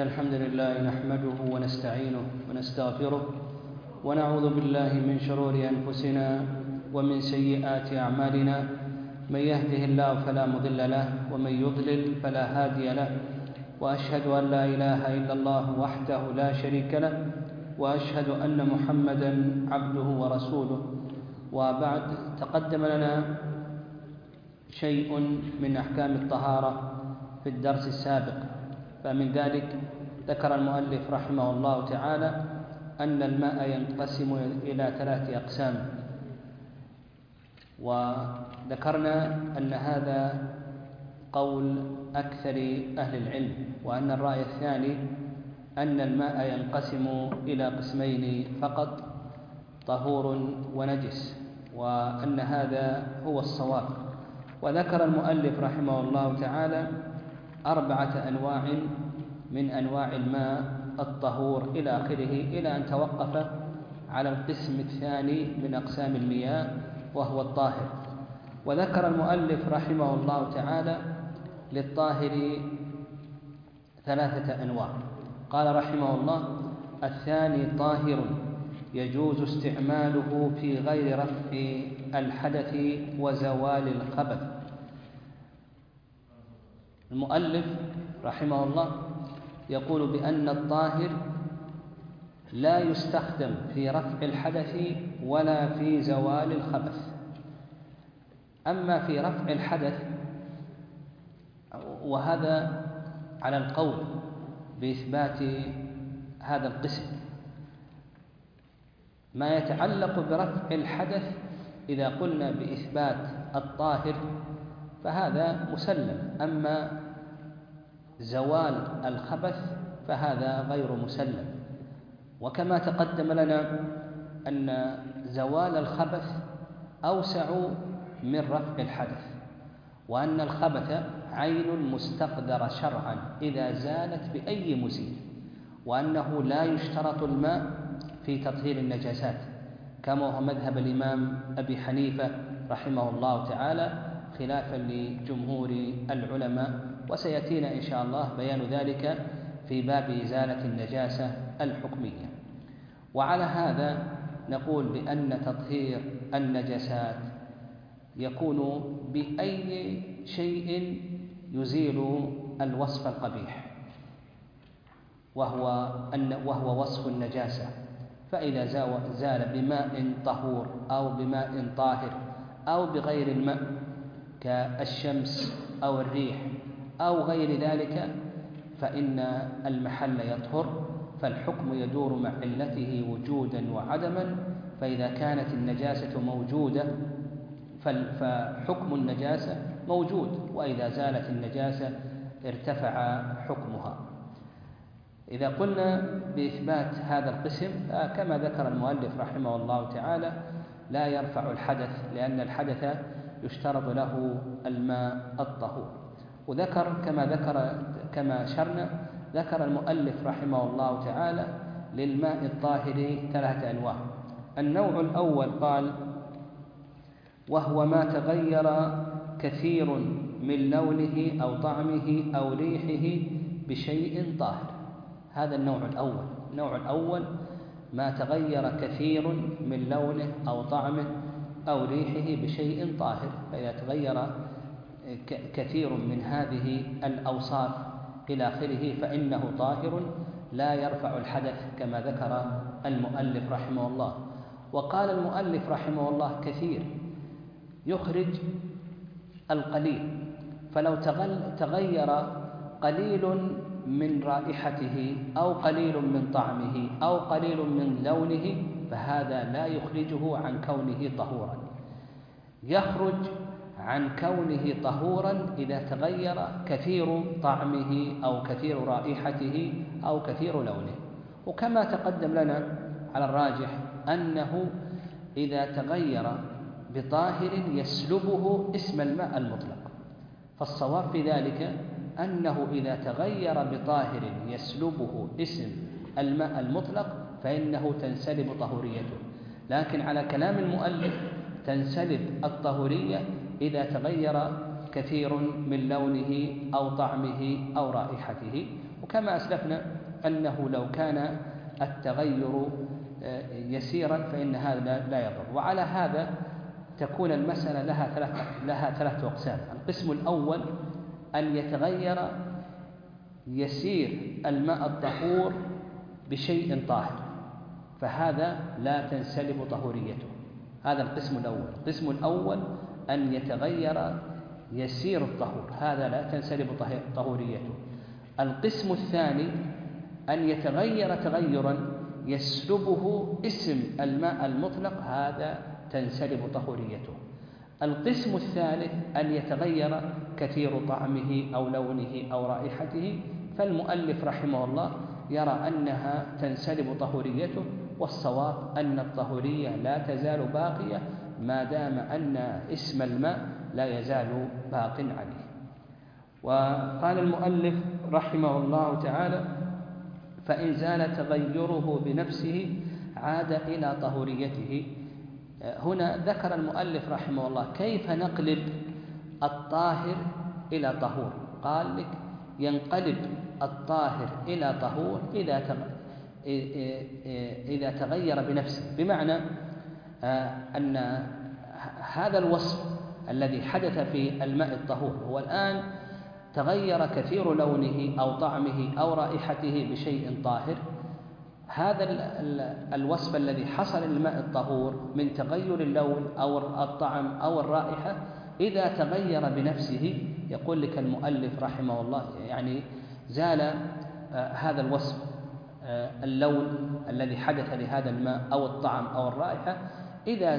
الحمد لله نحمده ونستعينه ونستغفره ونعوذ بالله من شرور أنفسنا ومن سيئات أعمالنا. من يهده الله فلا مضل له ومن يضلل فلا هادي له، وأشهد أن لا إله إلا الله وحده لا شريك له، وأشهد أن محمدا عبده ورسوله. وبعد، تقدم لنا شيء من أحكام الطهارة في الدرس السابق، فمن ذلك ذكر المؤلف رحمه الله تعالى أن الماء ينقسم إلى 3 أقسام، وذكرنا أن هذا قول أكثر أهل العلم، وأن الرأي الثاني أن الماء ينقسم إلى قسمين فقط، طهور ونجس، وأن هذا هو الصواب. وذكر المؤلف رحمه الله تعالى 4 أنواع من أنواع الماء الطهور إلى آخره، إلى أن توقف على القسم الثاني من أقسام المياه وهو الطاهر. وذكر المؤلف رحمه الله تعالى للطاهر 3 أنواع. قال رحمه الله: الثاني طاهر يجوز استعماله في غير رفع الحدث وزوال الخبث. المؤلف رحمه الله يقول بأن الطاهر لا يستخدم في رفع الحدث ولا في زوال الخبث. أما في رفع الحدث، وهذا على القول بإثبات هذا القسم، ما يتعلق برفع الحدث إذا قلنا بإثبات الطاهر فهذا مسلم، أما زوال الخبث فهذا غير مسلم. وكما تقدم لنا أن زوال الخبث أوسع من رفع الحدث، وأن الخبث عين مستقدرة شرعا إذا زالت بأي مزيل، وأنه لا يشترط الماء في تطهير النجاسات، كما هو مذهب الإمام أبي حنيفة رحمه الله تعالى، خلافا لجمهور العلماء، وسيأتينا إن شاء الله بيان ذلك في باب إزالة النجاسة الحكمية. وعلى هذا نقول بأن تطهير النجاسات يكون بأي شيء يزيل الوصف القبيح، وهو وصف النجاسة. فإذا زال بماء طهور أو بماء طاهر أو بغير الماء كالشمس أو الريح أو غير ذلك، فإن المحل يطهر، فالحكم يدور مع علته وجودا وعدما. فإذا كانت النجاسة موجودة فحكم النجاسة موجود، وإذا زالت النجاسة ارتفع حكمها. إذا قلنا بإثبات هذا القسم، كما ذكر المؤلف رحمه الله تعالى لا يرفع الحدث، لأن الحدث يشترط له الماء الطهور. وذكر كما أشرنا، ذكر المؤلف رحمه الله تعالى للماء الطاهر 3 أنواع. النوع الأول قال: وهو ما تغير كثير من لونه أو طعمه أو ريحه بشيء طاهر. هذا النوع الأول. النوع الأول ما تغير كثير من لونه أو طعمه أو ريحه بشيء طاهر، فإذا تغير كثير من هذه الأوصاف إلى آخره فإنه طاهر لا يرفع الحدث، كما ذكر المؤلف رحمه الله. وقال المؤلف رحمه الله كثير يخرج القليل، فلو تغير قليل من رائحته أو قليل من طعمه أو قليل من لونه فهذا لا يخرجه عن كونه طهورا. يخرج عن كونه طهورا إذا تغير كثير طعمه أو كثير رائحته أو كثير لونه. وكما تقدم لنا على الراجح أنه إذا تغير بطاهر يسلبه اسم الماء المطلق، فالصواب في ذلك أنه إذا تغير بطاهر يسلبه اسم الماء المطلق فإنه تنسلب طهوريته. لكن على كلام المؤلف تنسلب الطهورية إذا تغير كثير من لونه أو طعمه أو رائحته. وكما أسلفنا أنه لو كان التغير يسيرا فإن هذا لا يضر. وعلى هذا تكون المسألة لها ثلاث أقسام. القسم الأول أن يتغير يسير الماء الطهور بشيء طاهر، فهذا لا تنسلب طهوريته. هذا القسم الأول. القسم الأول أن يتغير يسير الطهور، هذا لا تنسلب طهوريته. القسم الثاني أن يتغير تغيرا يسلبه اسم الماء المطلق، هذا تنسلب طهوريته. القسم الثالث أن يتغير كثير طعمه أو لونه أو رائحته، فالمؤلف رحمه الله يرى أنها تنسلب طهوريته، والصواب أن الطهورية لا تزال باقية ما دام أن اسم الماء لا يزال باق عليه. وقال المؤلف رحمه الله تعالى: فإن زال تغيره بنفسه عاد إلى طهوريته. هنا ذكر المؤلف رحمه الله كيف نقلب الطاهر إلى طهور. قال لك: ينقلب الطاهر إلى طهور إذا تغير بنفسه، بمعنى أن هذا الوصف الذي حدث في الماء الطهور هو الآن تغير كثير لونه أو طعمه أو رائحته بشيء طاهر. هذا الوصف الذي حصل للماء الطهور من تغير اللون أو الطعم أو الرائحة إذا تغير بنفسه، يقول لك المؤلف رحمه الله يعني زال هذا الوصف، اللون الذي حدث لهذا الماء أو الطعم أو الرائحة إذا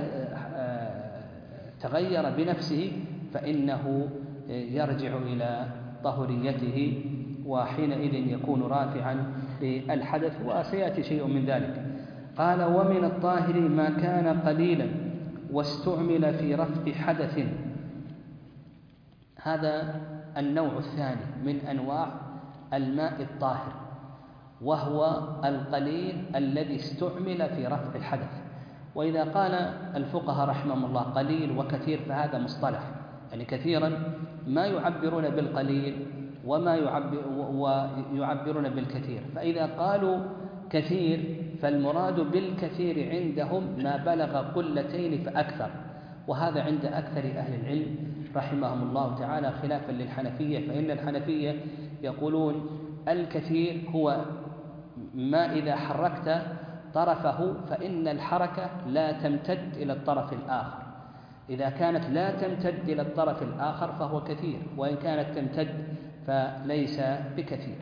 تغير بنفسه فإنه يرجع إلى طهوريته، وحينئذ يكون رافعا للحدث، وسيأتي شيء من ذلك. قال: ومن الطاهر ما كان قليلا واستعمل في رفع حدث. هذا النوع الثاني من أنواع الماء الطاهر، وهو القليل الذي استعمل في رفع الحدث. وإذا قال الفقهاء رحمهم الله قليل وكثير فهذا مصطلح، يعني كثيرا ما يعبرون بالقليل ويعبرون بالكثير. فإذا قالوا كثير فالمراد بالكثير عندهم ما بلغ قلتين فأكثر، وهذا عند أكثر أهل العلم رحمهم الله تعالى، خلافا للحنفية، فإن الحنفية يقولون الكثير هو ما إذا حركت طرفه فإن الحركة لا تمتد إلى الطرف الآخر. إذا كانت لا تمتد إلى الطرف الآخر فهو كثير، وإن كانت تمتد فليس بكثير.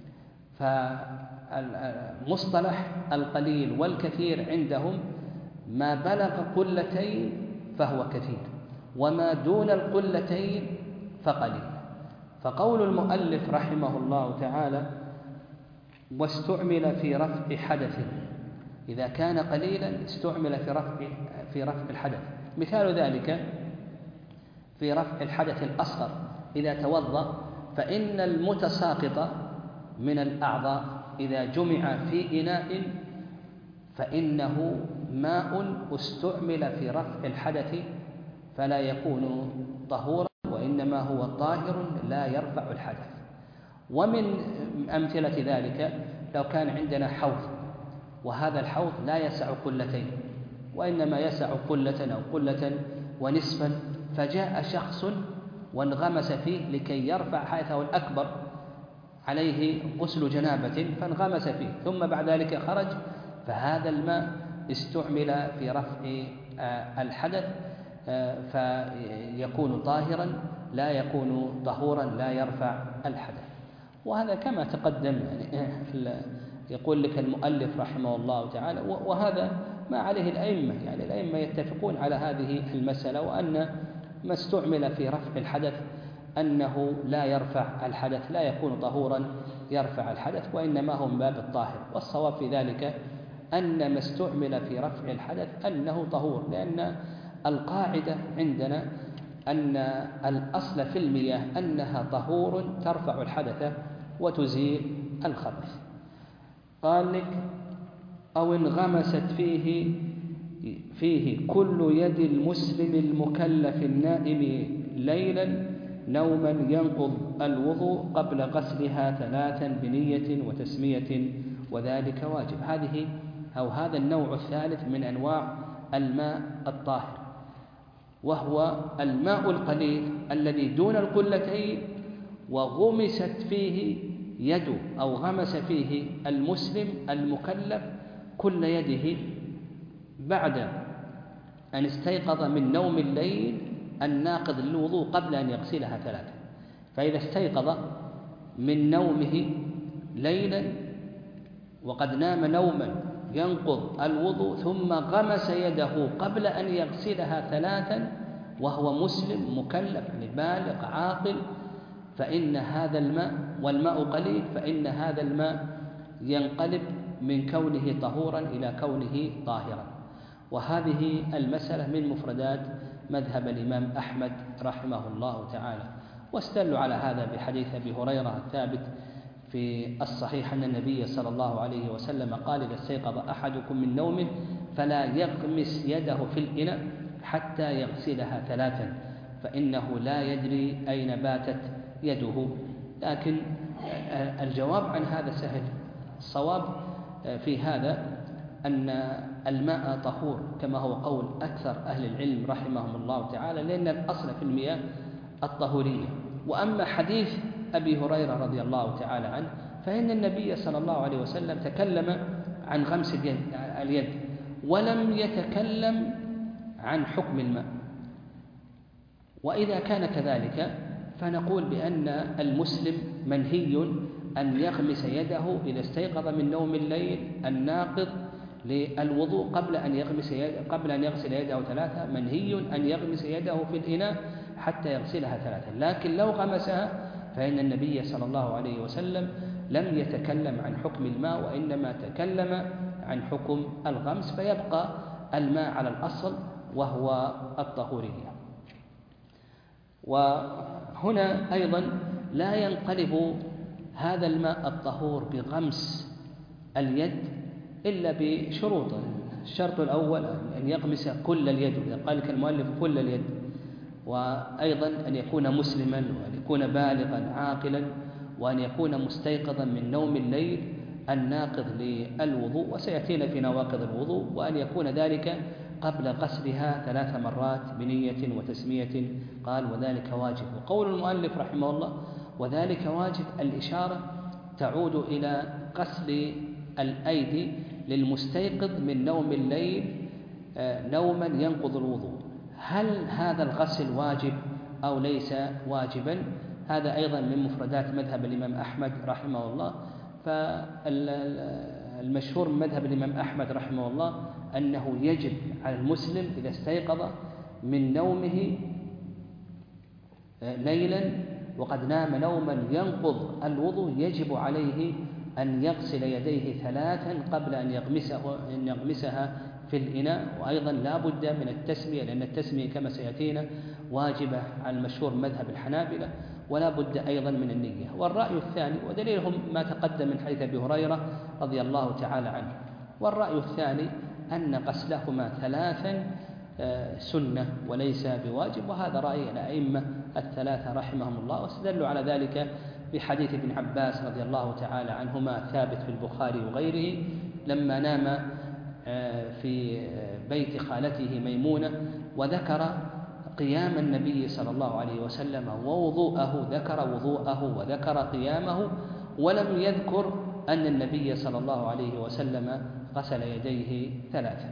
فمصطلح القليل والكثير عندهم ما بلغ قلتين فهو كثير، وما دون القلتين فقليل. فقول المؤلف رحمه الله تعالى: واستعمل في رفع حدث، إذا كان قليلا استعمل في رفع الحدث. مثال ذلك في رفع الحدث الأصغر، إذا توضأ فإن المتساقط من الأعضاء إذا جمع في إناء فإنه ماء استعمل في رفع الحدث فلا يكون طهورا، وإنما هو طاهر لا يرفع الحدث. ومن أمثلة ذلك لو كان عندنا حوض، وهذا الحوض لا يسع قلتين وإنما يسع قلة أو قلة ونصفا، فجاء شخص وانغمس فيه لكي يرفع حيثه الأكبر عليه غسل جنابة فانغمس فيه، ثم بعد ذلك خرج، فهذا الماء استعمل في رفع الحدث فيكون طاهرا لا يكون طهورا لا يرفع الحدث. وهذا كما تقدم يعني يقول لك المؤلف رحمه الله تعالى، وهذا ما عليه الأئمة، يعني الأئمة يتفقون على هذه المسألة، وأن ما استعمل في رفع الحدث أنه لا يرفع الحدث، لا يكون طهورا يرفع الحدث، وإنما هو من باب الطاهر. والصواب في ذلك أن ما استعمل في رفع الحدث أنه طهور، لأن القاعدة عندنا أن الأصل في المياه أنها طهور ترفع الحدث وتزيل الخبث. قال لك: أو انغمست فيه كل يد المسلم المكلف النائم ليلا نوما ينقض الوضوء قبل غسلها 3 بنية وتسمية وذلك واجب. هذا النوع الثالث من أنواع الماء الطاهر، وهو الماء القليل الذي دون القلتين وغمست فيه يده أو غمس فيه المسلم المكلف كل يده بعد أن استيقظ من نوم الليل الناقض للوضوء قبل أن يغسلها 3. فإذا استيقظ من نومه ليلا وقد نام نوما ينقض الوضوء ثم غمس يده قبل أن يغسلها 3 وهو مسلم مكلف يعني بالغ عاقل، فإن هذا الماء والماء قليل، فإن هذا الماء ينقلب من كونه طهورا إلى كونه طاهرا. وهذه المسألة من مفردات مذهب الإمام أحمد رحمه الله تعالى. واستدلوا على هذا بحديث أبي هريرة الثابت في الصحيح أن النبي صلى الله عليه وسلم قال: إذا استيقظ أحدكم من نومه فلا يغمس يده في الإناء حتى يغسلها 3 فإنه لا يدري أين باتت يده. لكن الجواب عن هذا سهل. الصواب في هذا أن الماء طهور كما هو قول أكثر أهل العلم رحمهم الله تعالى، لأن الأصل في المياه الطهورية. وأما حديث أبي هريرة رضي الله تعالى عنه فإن النبي صلى الله عليه وسلم تكلم عن غمس اليد ولم يتكلم عن حكم الماء. وإذا كان كذلك فنقول بأن المسلم منهي أن يغمس يده إذا استيقظ من نوم الليل الناقض للوضوء قبل أن يغسل يده 3، منهي أن يغمس يده في الإناء حتى يغسلها 3. لكن لو غمسها فإن النبي صلى الله عليه وسلم لم يتكلم عن حكم الماء وإنما تكلم عن حكم الغمس، فيبقى الماء على الأصل وهو الطهورية. وهنا أيضا لا ينقلب هذا الماء الطهور بغمس اليد إلا بشروط. الشرط الأول أن يغمس كل اليد، إذا قال لك المؤلف كل اليد، وأيضا أن يكون مسلما وأن يكون بالغا عاقلا وأن يكون مستيقظا من نوم الليل الناقض للوضوء، وسيأتينا في نواقض الوضوء، وأن يكون ذلك قبل غسلها 3 مرات بنية وتسمية. قال: وذلك واجب. وقول المؤلف رحمه الله وذلك واجب، الإشارة تعود إلى غسل الأيدي للمستيقظ من نوم الليل نوما ينقض الوضوء. هل هذا الغسل واجب أو ليس واجبا؟ هذا أيضا من مفردات مذهب الإمام أحمد رحمه الله. فالمشهور من مذهب الإمام أحمد رحمه الله أنه يجب على المسلم إذا استيقظ من نومه ليلا وقد نام نوما ينقض الوضوء يجب عليه أن يغسل يديه 3 قبل أن يغمسها في الإناء. وأيضا لا بد من التسمية، لأن التسمية كما سيأتينا واجبة على المشهور مذهب الحنابلة، ولا بد أيضا من النية. والرأي الثاني ودليلهم ما تقدم من حديث أبي هريرة رضي الله تعالى عنه. والرأي الثاني أن غسلهما 3 سنة وليس بواجب، وهذا رأي الأئمة 3 رحمهم الله. واستدلوا على ذلك بحديث ابن عباس رضي الله تعالى عنهما ثابت في البخاري وغيره، لما نام في بيت خالته ميمونة وذكر قيام النبي صلى الله عليه وسلم ووضوءه، ذكر وضوءه وذكر قيامه، ولم يذكر أن النبي صلى الله عليه وسلم غسل يديه 3.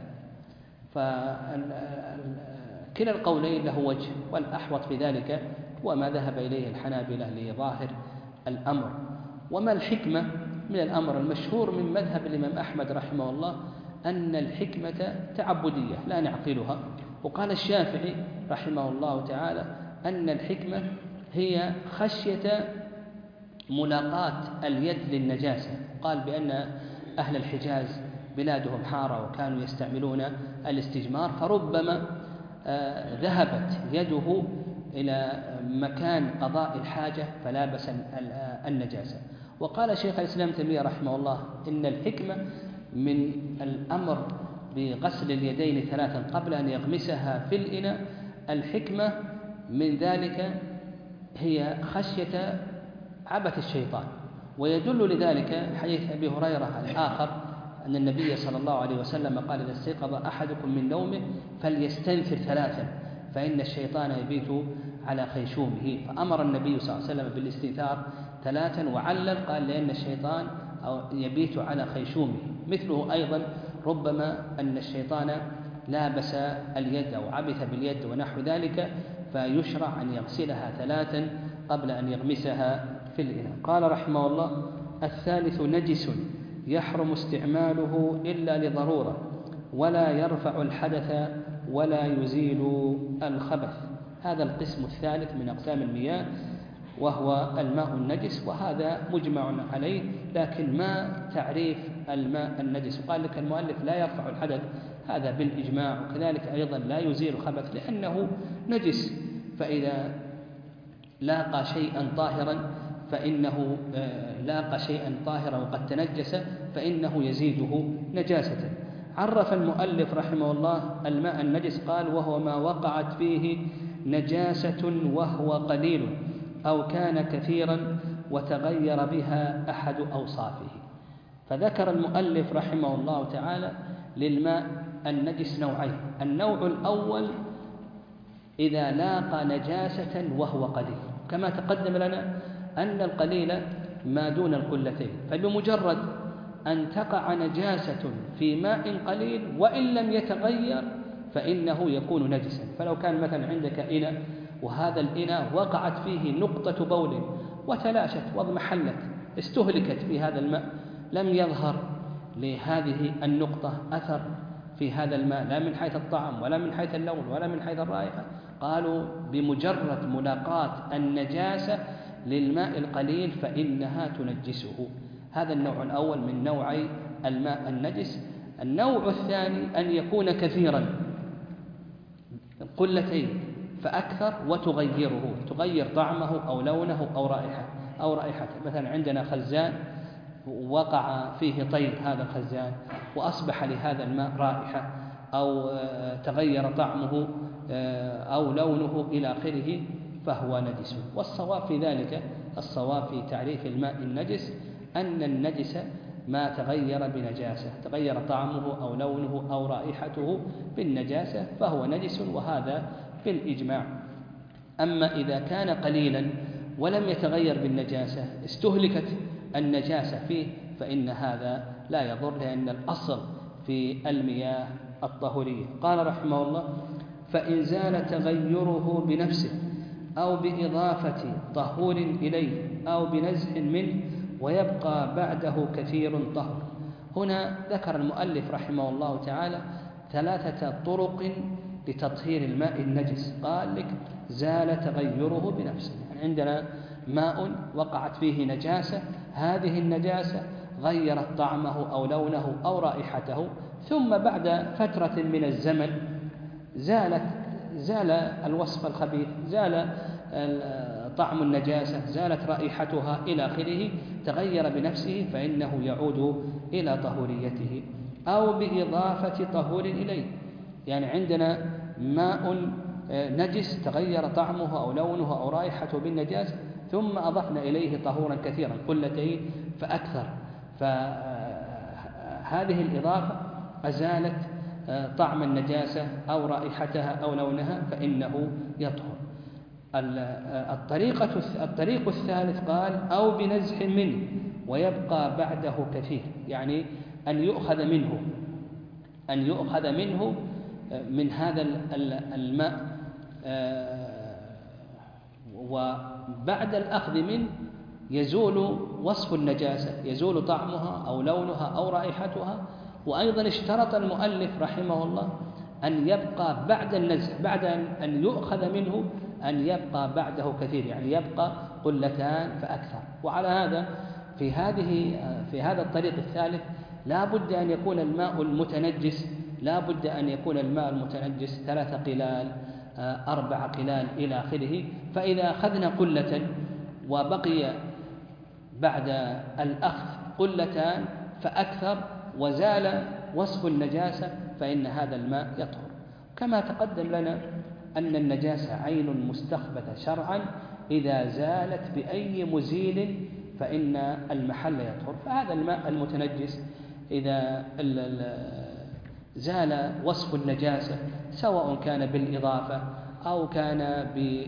فكلا القولين له وجه، والأحوط في ذلك هو ما ذهب إليه الحنابلة لظاهر الأمر. وما الحكمة من الأمر؟ المشهور من مذهب الإمام أحمد رحمه الله أن الحكمة تعبدية لا نعقلها. وقال الشافعي رحمه الله تعالى أن الحكمة هي خشية ملاقاة اليد للنجاسة. قال بأن أهل الحجاز بلادهم حارة وكانوا يستعملون الاستجمار، فربما ذهبت يده إلى مكان قضاء الحاجة فلابس النجاسة. وقال شيخ الإسلام تيمية رحمه الله إن الحكمة من الأمر بغسل اليدين 3 قبل أن يغمسها في الإناء، الحكمة من ذلك هي خشية عبث الشيطان. ويدل لذلك حديث أبي هريرة الآخر أن النبي صلى الله عليه وسلم قال: إذا استيقظ أحدكم من نومه فليستنثر 3 فإن الشيطان يبيت على خيشومه. فأمر النبي صلى الله عليه وسلم بالاستنثار 3 وعلل قال: لأن الشيطان يبيت على خيشومه. مثله أيضا ربما أن الشيطان لابس اليد أو عبث باليد ونحو ذلك، فيشرع أن يغسلها 3 قبل أن يغمسها في الإناء. قال رحمه الله: الثالث نجس يحرم استعماله إلا لضرورة، ولا يرفع الحدث ولا يزيل الخبث. هذا القسم الثالث من أقسام المياه، وهو الماء النجس، وهذا مجمع عليه. لكن ما تعريف الماء النجس؟ قال لك المؤلف: لا يرفع الحدث، هذا بالإجماع، وكذلك أيضا لا يزيل الخبث لأنه نجس، فإذا لاقى شيئا طاهرا وقد تنجس فإنه يزيده نجاسة. عرف المؤلف رحمه الله الماء النجس، قال: وهو ما وقعت فيه نجاسة وهو قليل أو كان كثيرا وتغير بها أحد أوصافه. فذكر المؤلف رحمه الله تعالى للماء النجس نوعين: النوع الأول إذا لاقى نجاسة وهو قليل، كما تقدم لنا أن القليل ما دون القلتين، فبمجرد أن تقع نجاسة في ماء قليل وإن لم يتغير فإنه يكون نجسا. فلو كان مثلا عندك إناء وهذا الإناء وقعت فيه نقطة بول وتلاشت واضمحلت استهلكت في هذا الماء، لم يظهر لهذه النقطة أثر في هذا الماء لا من حيث الطعم ولا من حيث اللون ولا من حيث الرائحة، قالوا بمجرد ملاقاة النجاسة للماء القليل فإنها تنجسه. هذا النوع الأول من نوعي الماء النجس. النوع الثاني أن يكون كثيرا، قلتين فأكثر، تغير طعمه أو لونه أو رائحته. مثلا عندنا خزان وقع فيه طيب هذا الخزان وأصبح لهذا الماء رائحة أو تغير طعمه أو لونه إلى آخره فهو نجس. والصواب في ذلك، الصواب في تعريف الماء النجس أن النجس ما تغير بنجاسة، تغير طعمه أو لونه أو رائحته بالنجاسة فهو نجس، وهذا بالإجماع. أما إذا كان قليلا ولم يتغير بالنجاسة، استهلكت النجاسة فيه، فإن هذا لا يضر، لأن الأصل في المياه الطهورية. قال رحمه الله: فإن زال تغيره بنفسه أو بإضافة طهور إليه أو بنزع منه ويبقى بعده كثير طهر. هنا ذكر المؤلف رحمه الله تعالى 3 طرق لتطهير الماء النجس. قال لك: زال تغيره بنفسه، يعني عندنا ماء وقعت فيه نجاسة، هذه النجاسة غيرت طعمه أو لونه أو رائحته، ثم بعد فترة من الزمن زال الوصف الخبيث، زال طعم النجاسة، زالت رائحتها إلى آخره، تغير بنفسه، فإنه يعود إلى طهوريته. أو بإضافة طهور إليه، يعني عندنا ماء نجس تغير طعمه أو لونه أو رائحته بالنجاسة، ثم أضفنا إليه طهورا كثيرا، قلتين فأكثر، فهذه الإضافة أزالت طعم النجاسة أو رائحتها أو لونها، فإنه يطهر. الطريق الثالث قال: أو بنزع منه ويبقى بعده كثير، يعني أن يؤخذ منه من هذا الماء، وبعد الأخذ منه يزول وصف النجاسة، يزول طعمها أو لونها أو رائحتها. وأيضا اشترط المؤلف رحمه الله أن يبقى بعد النزع، بعد أن يؤخذ منه، أن يبقى بعده كثير، يعني يبقى قلتان فأكثر. وعلى هذا في هذا الطريق الثالث لا بد أن يكون الماء المتنجس 3 قلال 4 قلال إلى آخره. فإذا أخذنا قلة وبقي بعد الأخذ قلتان فأكثر وزال وصف النجاسة، فإن هذا الماء يطهر. كما تقدم لنا أن النجاسة عين مستخبثة شرعا إذا زالت بأي مزيل فإن المحل يطهر. فهذا الماء المتنجس إذا زال وصف النجاسة سواء كان بالإضافة أو كان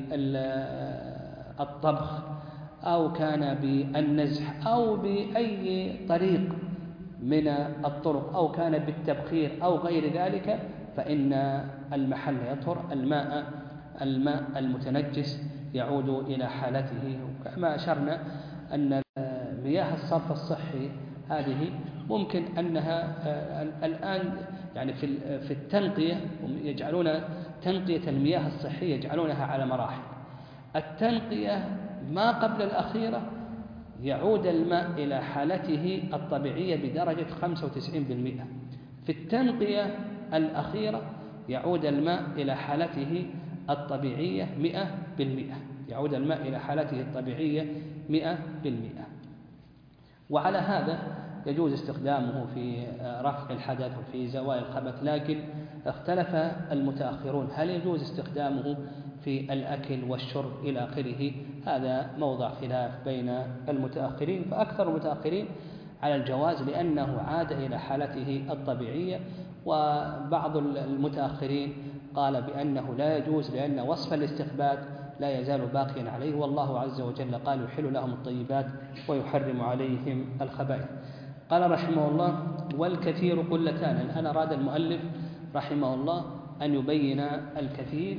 بالطبخ أو كان بالنزح أو بأي طريق من الطرق أو كان بالتبخير أو غير ذلك، فإن المحل يطهر. الماء المتنجس يعود إلى حالته. كما أشرنا أن مياه الصرف الصحي هذه ممكن أنها الآن يعني في التنقية يجعلون تنقية المياه الصحية يجعلونها على مراحل. التنقية ما قبل الأخيرة يعود الماء إلى حالته الطبيعية بدرجة 95%. في التنقية الأخيرة يعود الماء إلى حالته الطبيعية 100%. يعود الماء إلى حالته الطبيعية 100%. وعلى هذا يجوز استخدامه في رفع الحدث وفي زوال الخبث. لكن اختلف المتأخرون هل يجوز استخدامه في الأكل والشرب إلى آخره. هذا موضع خلاف بين المتأخرين، فأكثر المتأخرين على الجواز لأنه عاد إلى حالته الطبيعية، وبعض المتأخرين قال بأنه لا يجوز لأن وصف الاستخبات لا يزال باقيا عليه، والله عز وجل قال يحل لهم الطيبات ويحرم عليهم الخبائث. قال رحمه الله والكثير قلتان. الآن أراد المؤلف رحمه الله أن يبين الكثير.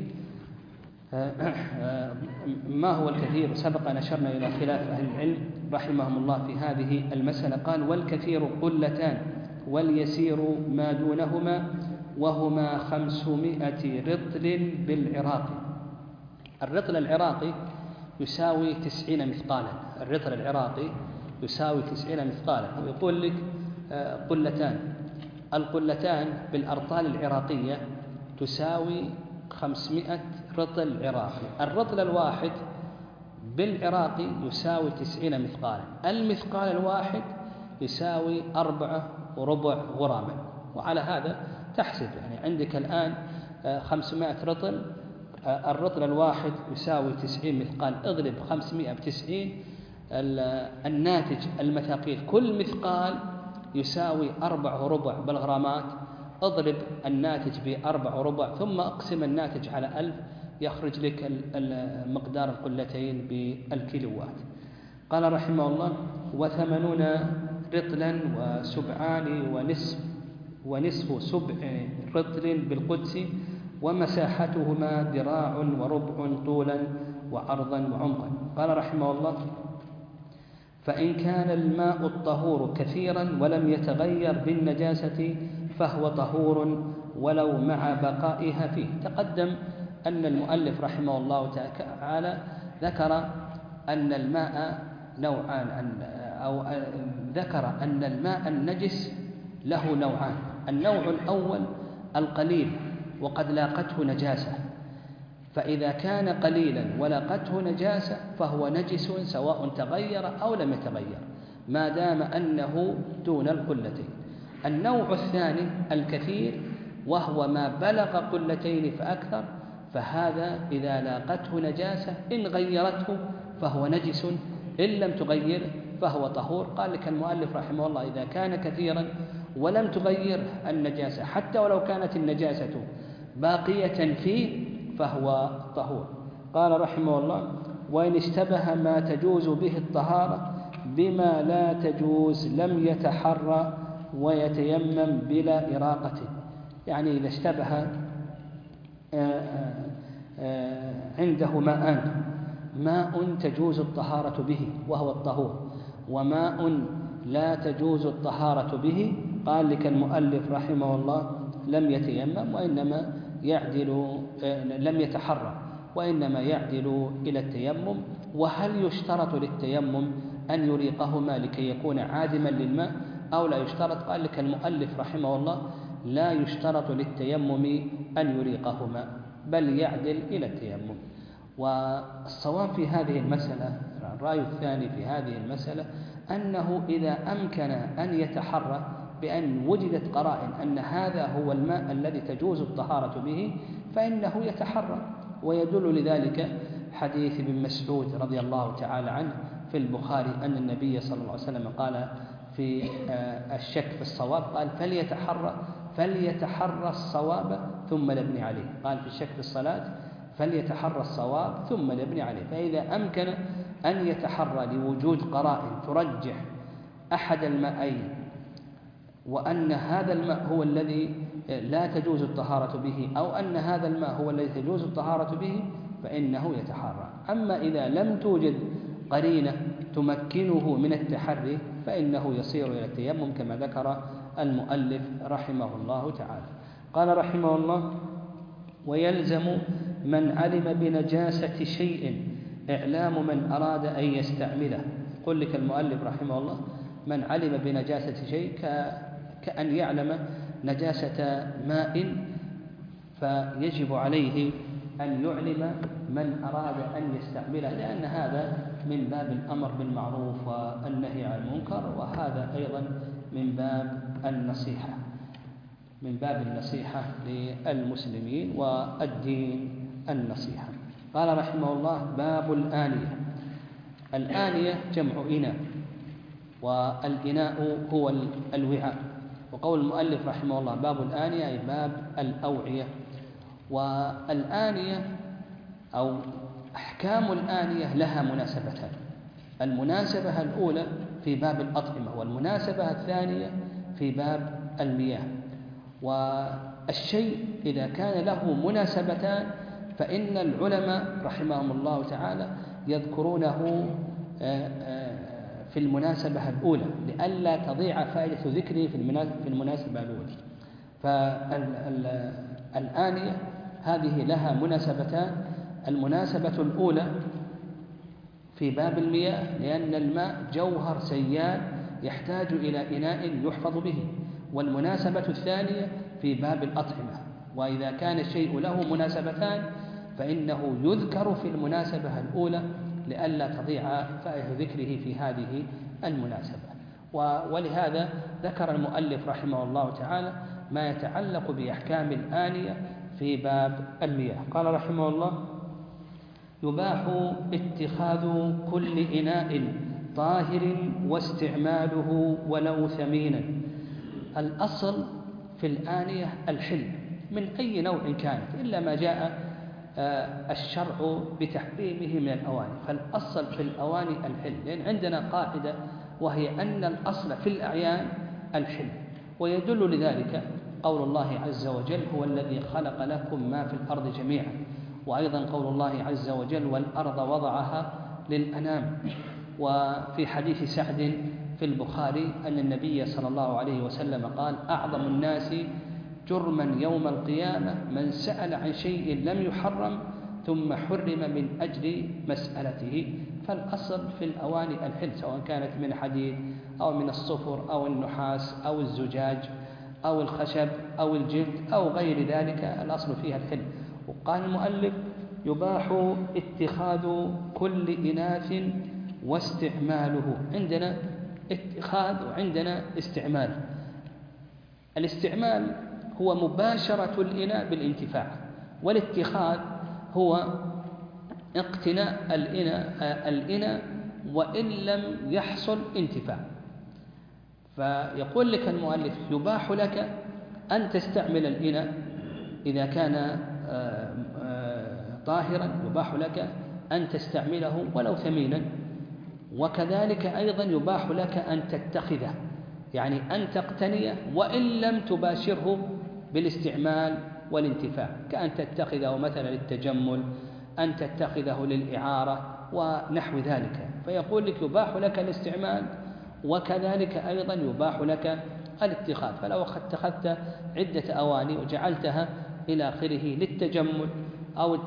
ما هو الكثير؟ سبق أن أشرنا إلى خلاف أهل العلم رحمهم الله في هذه المسألة. قال والكثير قلتان واليسير ما دونهما وهما 500 رطل بالعراقي. الرطل العراقي يساوي 90 مثقالا. الرطل العراقي يساوي 90 مثقالا. ويقول لك قلتان. القلتان بالأرطال العراقية تساوي 500 رطل عراقي. الرطل الواحد بالعراقي يساوي 90 مثقالا. المثقال الواحد يساوي 4.25 غراما. وعلى هذا تحسب يعني عندك الآن 500 رطل، الرطل الواحد يساوي 90 مثقال، اضرب 500 ب90. الناتج المثاقيل كل مثقال يساوي 4.25 بالغرامات، اضرب الناتج ب4.25 ثم اقسم الناتج على 1000 يخرج لك مقدار القلتين بالكيلوات. قال رحمه الله 80 رطلا وسبعان ونصف سبع رطل بالقدس ومساحتهما ذراع وربع طولا وعرضا وعمقا. قال رحمه الله فإن كان الماء الطهور كثيرا ولم يتغير بالنجاسة فهو طهور ولو مع بقائها فيه. تقدم أن المؤلف رحمه الله تعالى ذكر أن الماء نوعان، أو ذكر أن الماء النجس له نوعان. النوع الأول القليل وقد لاقته نجاسة، فإذا كان قليلا ولاقته نجاسة فهو نجس سواء تغير أو لم يتغير ما دام أنه دون القلتين. النوع الثاني الكثير وهو ما بلغ قلتين فأكثر، فهذا إذا لاقته نجاسة إن غيرته فهو نجس إن لم تغير فهو طهور. قال لك المؤلف رحمه الله إذا كان كثيرا ولم تغير النجاسة حتى ولو كانت النجاسة باقية فيه فهو طهور. قال رحمه الله وإن اشتبه ما تجوز به الطهارة بما لا تجوز لم يتحرى ويتيمم بلا إراقة. يعني إذا اشتبه عنده ماء تجوز الطهارة به وهو الطهور وماء لا تجوز الطهارة به، قال لك المؤلف رحمه الله لم يتيمم وإنما يعدل، لم يتحرى وإنما يعدل إلى التيمم. وهل يشترط للتيمم أن يريقهما لكي يكون عادما للماء أو لا يشترط؟ قال لك المؤلف رحمه الله لا يشترط للتيمم أن يريقهما بل يعدل إلى التيمم. والصواب في هذه المسألة، الرأي الثاني في هذه المسألة، أنه إذا أمكن أن يتحرى بأن وجدت قرائن أن هذا هو الماء الذي تجوز الطهارة به فإنه يتحرى. ويدل لذلك حديث ابن مسعود رضي الله تعالى عنه في البخاري أن النبي صلى الله عليه وسلم قال في الشك في الصواب قال فليتحرى الصواب ثم ليبني عليه. قال في الشك في الصلاة فليتحرى الصواب ثم ليبني عليه. فإذا أمكن أن يتحرى لوجود قرائن ترجح أحد الماءين وأن هذا الماء هو الذي لا تجوز الطهارة به أو أن هذا الماء هو الذي تجوز الطهارة به فإنه يتحرى. أما إذا لم توجد قرينة تمكنه من التحري فإنه يصير إلى التيمم كما ذكر المؤلف رحمه الله تعالى. قال رحمه الله: ويلزم من علم بنجاسة شيء إعلام من أراد أن يستعمله. يقول لك المؤلف رحمه الله: من علم بنجاسة شيء كأن يعلم نجاسة ماء، فيجب عليه أن يعلم من أراد أن يستعمله، لأن هذا من باب الأمر بالمعروف والنهي عن المنكر، وهذا أيضا من باب النصيحة للمسلمين والدين النصيحة. قال رحمه الله: باب الآنية. الآنية جمع إناء، والإناء هو الوعاء. وقول المؤلف رحمه الله باب الآنية أي باب الأوعية. والآنية أو أحكام الآنية لها مناسبتان: المناسبة الأولى في باب الأطعمة، والمناسبة الثانية في باب المياه. والشيء إذا كان له مناسبتان فإن العلماء رحمهم الله تعالى يذكرونه في المناسبة الأولى لئلا تضيع فائدة ذكره في المناسبة الأولى. فالآنية هذه لها مناسبتان: المناسبة الأولى في باب المياه لأن الماء جوهر سيال يحتاج إلى إناء يحفظ به، والمناسبة الثانية في باب الأطعمة. وإذا كان الشيء له مناسبتان فإنه يذكر في المناسبة الأولى لئلا تضيع فائدة ذكره في هذه المناسبة. ولهذا ذكر المؤلف رحمه الله تعالى ما يتعلق بأحكام الآنية في باب المياه. قال رحمه الله: يباح اتخاذ كل إناء طاهر واستعماله ولو ثمينا. الأصل في الآنية الحل من أي نوع كانت، إلا ما جاء الشرع بتحريمه من الأواني، فالأصل في الأواني الحل، لأن عندنا قاعدة وهي أن الأصل في الأعيان الحل. ويدل لذلك قول الله عز وجل: هو الذي خلق لكم ما في الأرض جميعا. وأيضا قول الله عز وجل: والأرض وضعها للأنام. وفي حديث سعد في البخاري أن النبي صلى الله عليه وسلم قال: أعظم الناس جرما يوم القيامة من سأل عن شيء لم يحرم ثم حرم من أجل مسألته. فالأصل في الأواني الحل، سواء كانت من حديد أو من الصفر أو النحاس أو الزجاج أو الخشب أو الجلد أو غير ذلك، الأصل فيها الحل. وقال المؤلف: يباح اتخاذ كل إناث واستعماله. عندنا اتخاذ وعندنا استعمال. الاستعمال هو مباشرة الإناء بالانتفاع، والاتخاذ هو اقتناء الإناء وإن لم يحصل انتفاع. فيقول لك المؤلف: يباح لك أن تستعمل الإناء إذا كان طاهرا، يباح لك أن تستعمله ولو ثمينا. وكذلك أيضا يباح لك أن تتخذه، يعني أن تقتنيه وإن لم تباشره بالاستعمال والانتفاع، كأن تتخذه مثلا للتجمل، أن تتخذه للإعارة ونحو ذلك. فيقول لك: يباح لك الاستعمال وكذلك أيضا يباح لك الاتخاذ. فلو اتخذت عدة أواني وجعلتها إلى آخره للتجمل أو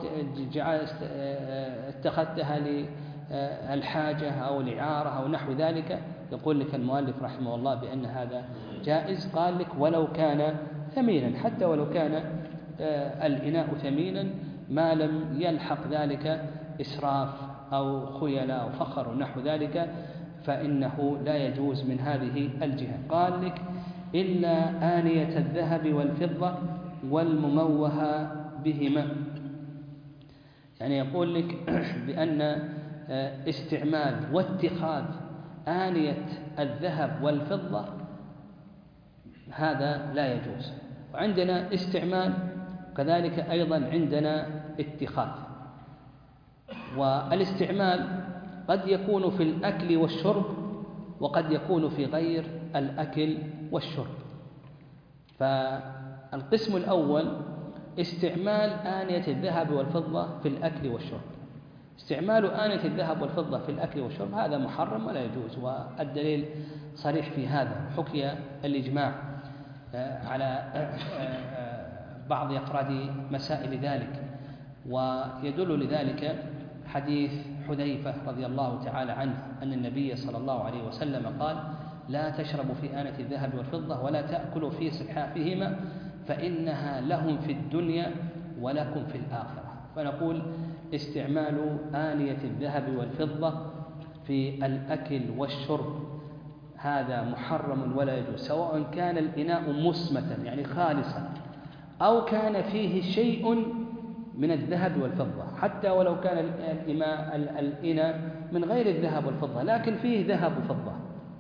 اتخذتها للحاجة أو الإعارة أو نحو ذلك، يقول لك المؤلف رحمه الله بأن هذا جائز. قال لك: ولو كان ثمينا، حتى ولو كان الإناء ثمينا ما لم يلحق ذلك إسراف أو خيلاء أو فخر ونحو ذلك، فإنه لا يجوز من هذه الجهة. قال لك: إلا آنية الذهب والفضة والمموهة بهما. يعني يقول لك بأن استعمال واتخاذ آنية الذهب والفضة هذا لا يجوز. وعندنا استعمال، كذلك أيضا عندنا اتخاذ. والاستعمال قد يكون في الأكل والشرب، وقد يكون في غير الأكل والشرب. فالقسم الأول استعمال آنية الذهب والفضة في الأكل والشرب. استعمال آنية الذهب والفضة في الأكل والشرب هذا محرم ولا يجوز، والدليل صريح في هذا. حكي الإجماع على بعض أفراد مسائل ذلك، ويدل لذلك حديث حذيفة رضي الله تعالى عنه أن النبي صلى الله عليه وسلم قال: لا تشربوا في آنية الذهب والفضة ولا تأكلوا في صحافهما فإنها لهم في الدنيا ولكم في الآخرة. فنقول استعمال آنية الذهب والفضة في الأكل والشرب هذا محرم ولا يجوز، سواء كان الإناء مسمة يعني خالصا أو كان فيه شيء من الذهب والفضة، حتى ولو كان الإناء من غير الذهب والفضة لكن فيه ذهب وفضة،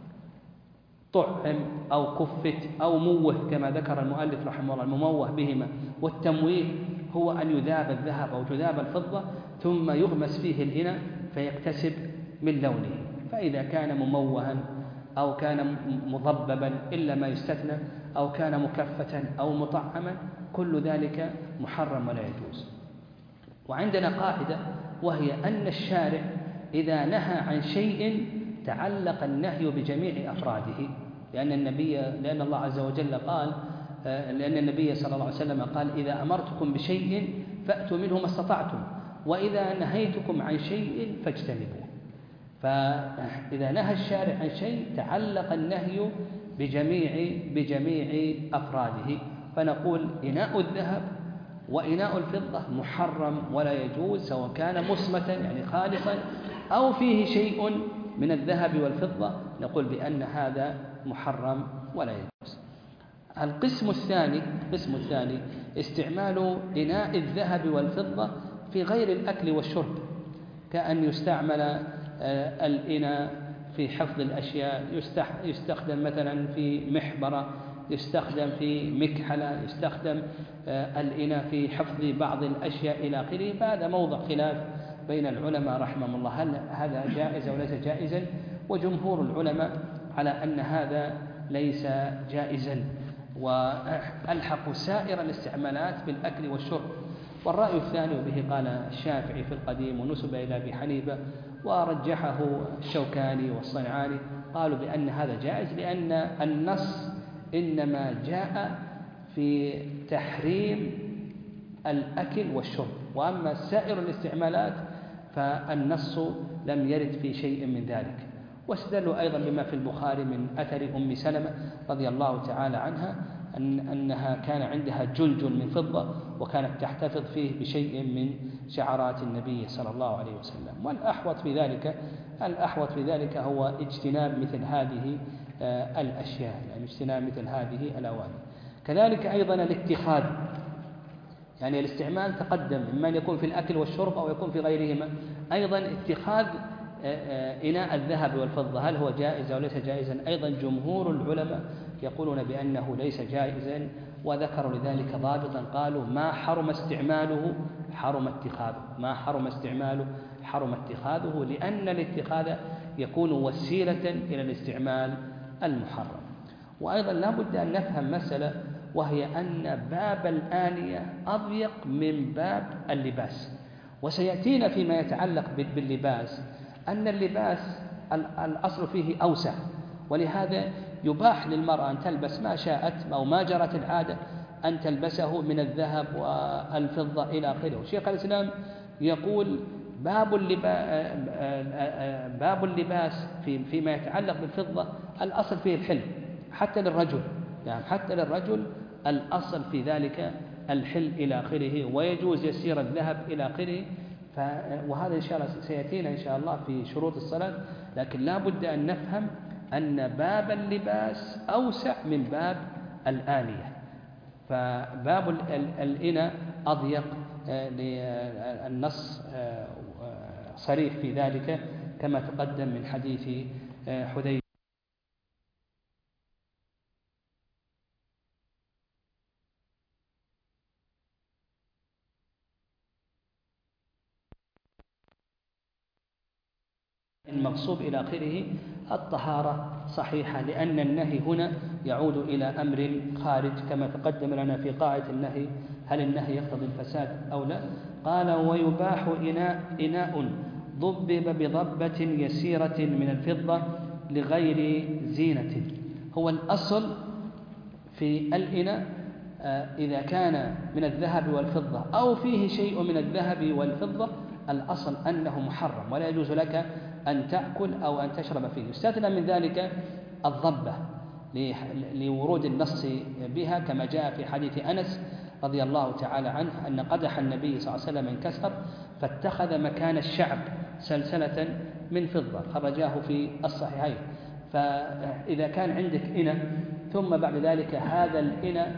طعم أو كفت أو موه كما ذكر المؤلف رحمه الله، المموه بهما. والتمويه هو أن يذاب الذهب أو تذاب الفضة ثم يغمس فيه الإناء فيكتسب من لونه. فإذا كان مموها أو كان مضببا إلا ما يستثنى أو كان مكفتا أو مطعما كل ذلك محرم ولا يجوز. وعندنا قاعدة وهي أن الشارع إذا نهى عن شيء تعلق النهي بجميع أفراده، لأن الله عز وجل قال، لأن النبي صلى الله عليه وسلم قال: إذا أمرتكم بشيء فأتوا منه ما استطعتم، وإذا نهيتكم عن شيء فاجتنبوه. فإذا نهى الشارع عن شيء تعلق النهي بجميع أفراده. فنقول إناء الذهب وإناء الفضة محرم ولا يجوز، سواء كان مسمة يعني خالصا أو فيه شيء من الذهب والفضة، نقول بأن هذا محرم ولا يجوز. القسم الثاني استعمال إناء الذهب والفضة في غير الأكل والشرب، كأن يستعمل الإناء في حفظ الأشياء، يستخدم مثلا في محبرة، يستخدم في مكحلة، يستخدم الإناء في حفظ بعض الأشياء إلى آخره. فهذا موضع خلاف بين العلماء رحمهم الله، هل هذا جائز أو ليس جائزا؟ وجمهور العلماء على أن هذا ليس جائزا، وألحقوا سائر الاستعمالات بالأكل والشرب. والرأي الثاني وبه قال الشافعي في القديم ونسب إلى أبي حنيفة ورجحه الشوكاني والصنعاني، قالوا بأن هذا جائز، لأن النص إنما جاء في تحريم الأكل والشرب، وأما سائر الاستعمالات فالنص لم يرد في شيء من ذلك. واستدلوا أيضا بما في البخاري من أثر أم سلمة رضي الله تعالى عنها أنها كان عندها جلجل من فضة وكانت تحتفظ فيه بشيء من شعرات النبي صلى الله عليه وسلم. والأحوط في ذلك هو اجتناب مثل هذه الأشياء، يعني اجتناب مثل هذه الأواني. كذلك أيضا الاتخاذ، يعني الاستعمال تقدم إما أن يكون في الأكل والشرب أو يكون في غيرهما. أيضا اتخاذ إناء الذهب والفضة هل هو جائز أو ليس جائزا؟ أيضا جمهور العلماء يقولون بأنه ليس جائزا، وذكروا لذلك ضابطا، قالوا: ما حرم استعماله حرم اتخاذه، ما حرم استعماله حرم اتخاذه، لأن الاتخاذ يكون وسيلة إلى الاستعمال المحرم. وأيضا لا بد أن نفهم مسألة، وهي أن باب الآنية أضيق من باب اللباس. وسيأتينا فيما يتعلق باللباس أن اللباس الأصل فيه أوسع، ولهذا يباح للمرأة أن تلبس ما شاءت أو ما جرت العادة أن تلبسه من الذهب والفضة إلى آخره. شيخ الإسلام يقول باب اللباس فيما يتعلق بالفضة الأصل فيه الحل حتى للرجل، يعني حتى للرجل الأصل في ذلك الحل إلى آخره، ويجوز يسير الذهب إلى آخره. وهذا إن شاء الله سيأتينا إن شاء الله في شروط الصلاة، لكن لا بد أن نفهم أن باب اللباس أوسع من باب الآنية. فباب الإناء أضيق للنص صريح في ذلك كما تقدم من حديث حذيفة المغصوب إلى آخره. الطهارة صحيحة، لأن النهي هنا يعود إلى أمر خارج كما تقدم لنا في قاعدة النهي، هل النهي يقتضي الفساد أو لا؟ قال: ويباح إناء ضبب بضبة يسيرة من الفضة لغير زينة. هو الأصل في الإناء إذا كان من الذهب والفضة أو فيه شيء من الذهب والفضة، الأصل أنه محرم ولا يجوز لك أن تأكل أو أن تشرب فيه. يستثنى من ذلك الضبة لورود النص بها كما جاء في حديث أنس رضي الله تعالى عنه أن قدح النبي صلى الله عليه وسلم انكسر فاتخذ مكان الشعب سلسلة من فضة، خرجاه في الصحيحين. فإذا كان عندك إناء ثم بعد ذلك هذا الإناء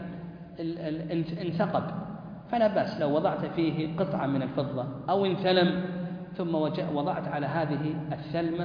انثقب، فلا بأس لو وضعت فيه قطعة من الفضة أو انثلم ثم وضعت على هذه الثلمة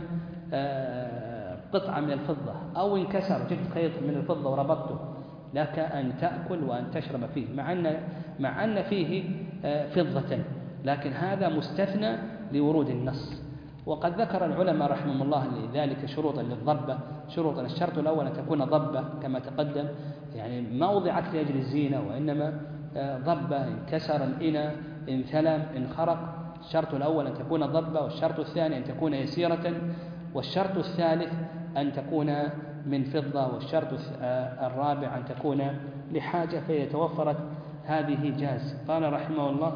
قطعة من الفضة أو انكسر جبت خيط من الفضة وربطته، لك أن تأكل وأن تشرب فيه مع أن فيه فضة، لكن هذا مستثنى لورود النص. وقد ذكر العلماء رحمهم الله لذلك شروطا للضبة. شروطا: الشرط الأول أن تكون ضبة كما تقدم، يعني ما وضعت لأجل الزينة وإنما ضبة، انكسر الإناء، انثلم، انخرق. الشرط الأول أن تكون ضبة، والشرط الثاني أن تكون يسيرة، والشرط الثالث أن تكون من فضة، والشرط الرابع أن تكون لحاجة، فإذا توفرت هذه جاز. قال رحمه الله: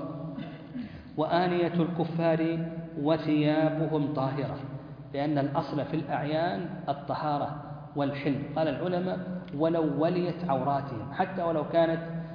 وآنية الكفار وثيابهم طاهرة، لأن الأصل في الأعيان الطهارة والحل. قال العلماء: ولو وليت عوراتهم، حتى ولو كانت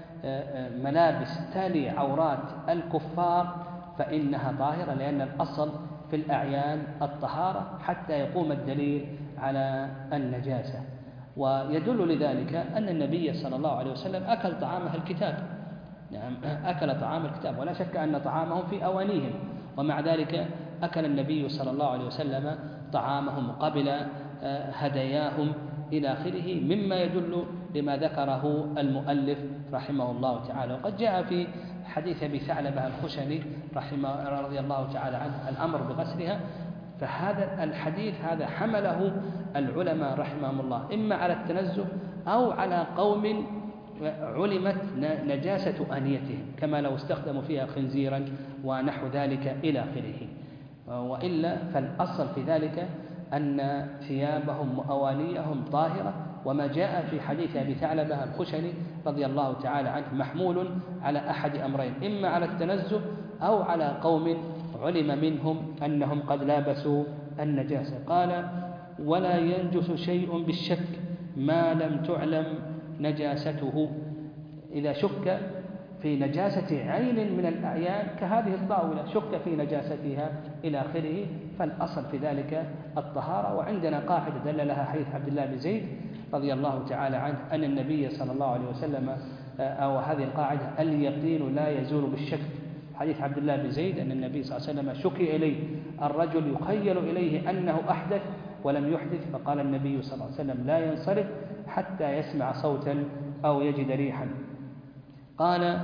ملابس تالي عورات الكفار فإنها طاهرة، لأن الأصل في الأعيان الطهارة حتى يقوم الدليل على النجاسة. ويدل لذلك أن النبي صلى الله عليه وسلم أكل طعام أهل الكتاب، نعم أكل طعام الكتاب، ولا شك أن طعامهم في أوانيهم، ومع ذلك أكل النبي صلى الله عليه وسلم طعامهم قبل هداياهم إلى آخره، مما يدل لما ذكره المؤلف رحمه الله تعالى. وقد جاء في حديث أبي ثعلبة الخشني رضي الله تعالى عنه الأمر بغسلها، فهذا الحديث هذا حمله العلماء رحمهم الله إما على التنزه أو على قوم علمت نجاسة آنيتهم، كما لو استخدموا فيها خنزيرا ونحو ذلك إلى آخره. وإلا فالأصل في ذلك أن ثيابهم وأوانيهم طاهرة، وما جاء في حديث أبي ثعلبة الخشني رضي الله تعالى عنه محمول على أحد أمرين: إما على التنزه أو على قوم علم منهم أنهم قد لابسوا النجاسة. قال: ولا ينجس شيء بالشك ما لم تعلم نجاسته. إذا شك في نجاسة عين من الأعيان كهذه الطاولة، شك في نجاستها إلى آخره، فالأصل في ذلك الطهارة. وعندنا قاعدة دل لها حديث عبد الله بن زيد رضي الله تعالى عنه أن النبي صلى الله عليه وسلم، أو هذه القاعدة: اليقين لا يزول بالشك. حديث عبد الله بن زيد أن النبي صلى الله عليه وسلم شكي إليه الرجل يخيل إليه أنه أحدث ولم يحدث، فقال النبي صلى الله عليه وسلم: لا ينصرف حتى يسمع صوتا أو يجد ريحا. قال: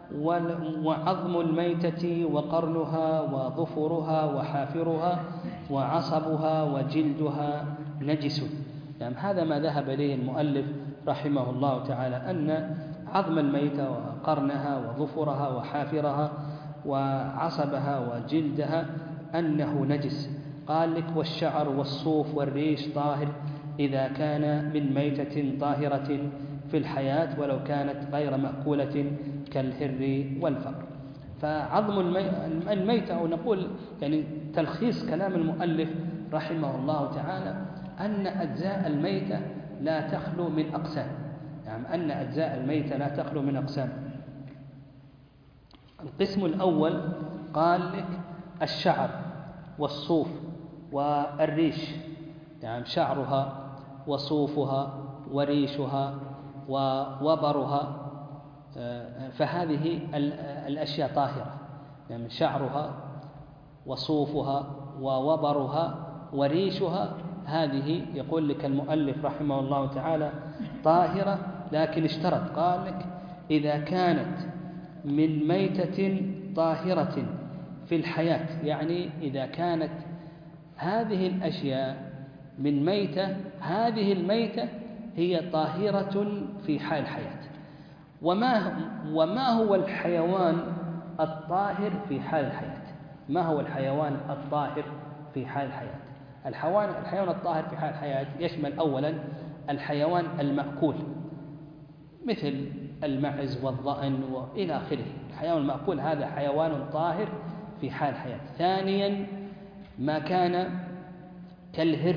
وعظم الميتة وقرنها وظفرها وحافرها وعصبها وجلدها نجس. يعني هذا ما ذهب إليه المؤلف رحمه الله تعالى، أن عظم الميتة وقرنها وظفرها وحافرها وعصبها وجلدها أنه نجس. قال لك: والشعر والصوف والريش طاهر إذا كان من ميتة طاهرة في الحياة ولو كانت غير مأكولة كالهر والفقر. فعظم الميتة، أو نقول يعني تلخيص كلام المؤلف رحمه الله تعالى، أن أجزاء الميتة لا تخلو من أقسام، يعني أن أجزاء الميتة لا تخلو من أقسام. القسم الأول قال لك: الشعر والصوف والريش، يعني شعرها وصوفها وريشها ووبرها، فهذه الأشياء طاهرة، يعني شعرها وصوفها ووبرها وريشها، هذه يقول لك المؤلف رحمه الله تعالى طاهرة، لكن اشترط، قال لك إذا كانت من ميتة طاهرة في الحياة، يعني إذا كانت هذه الأشياء من ميتة، هذه الميتة هي طاهرة في حال الحياة. وما هو الحيوان الطاهر في حال الحياة؟ ما هو الحيوان الطاهر في حال الحياة؟ الحيوان الطاهر في حال الحياة يشمل أولا الحيوان المأكول مثل المعز والضأن وإلى آخره. الحيوان المأكول هذا حيوان طاهر في حال الحياة. ثانيا ما كان كالهر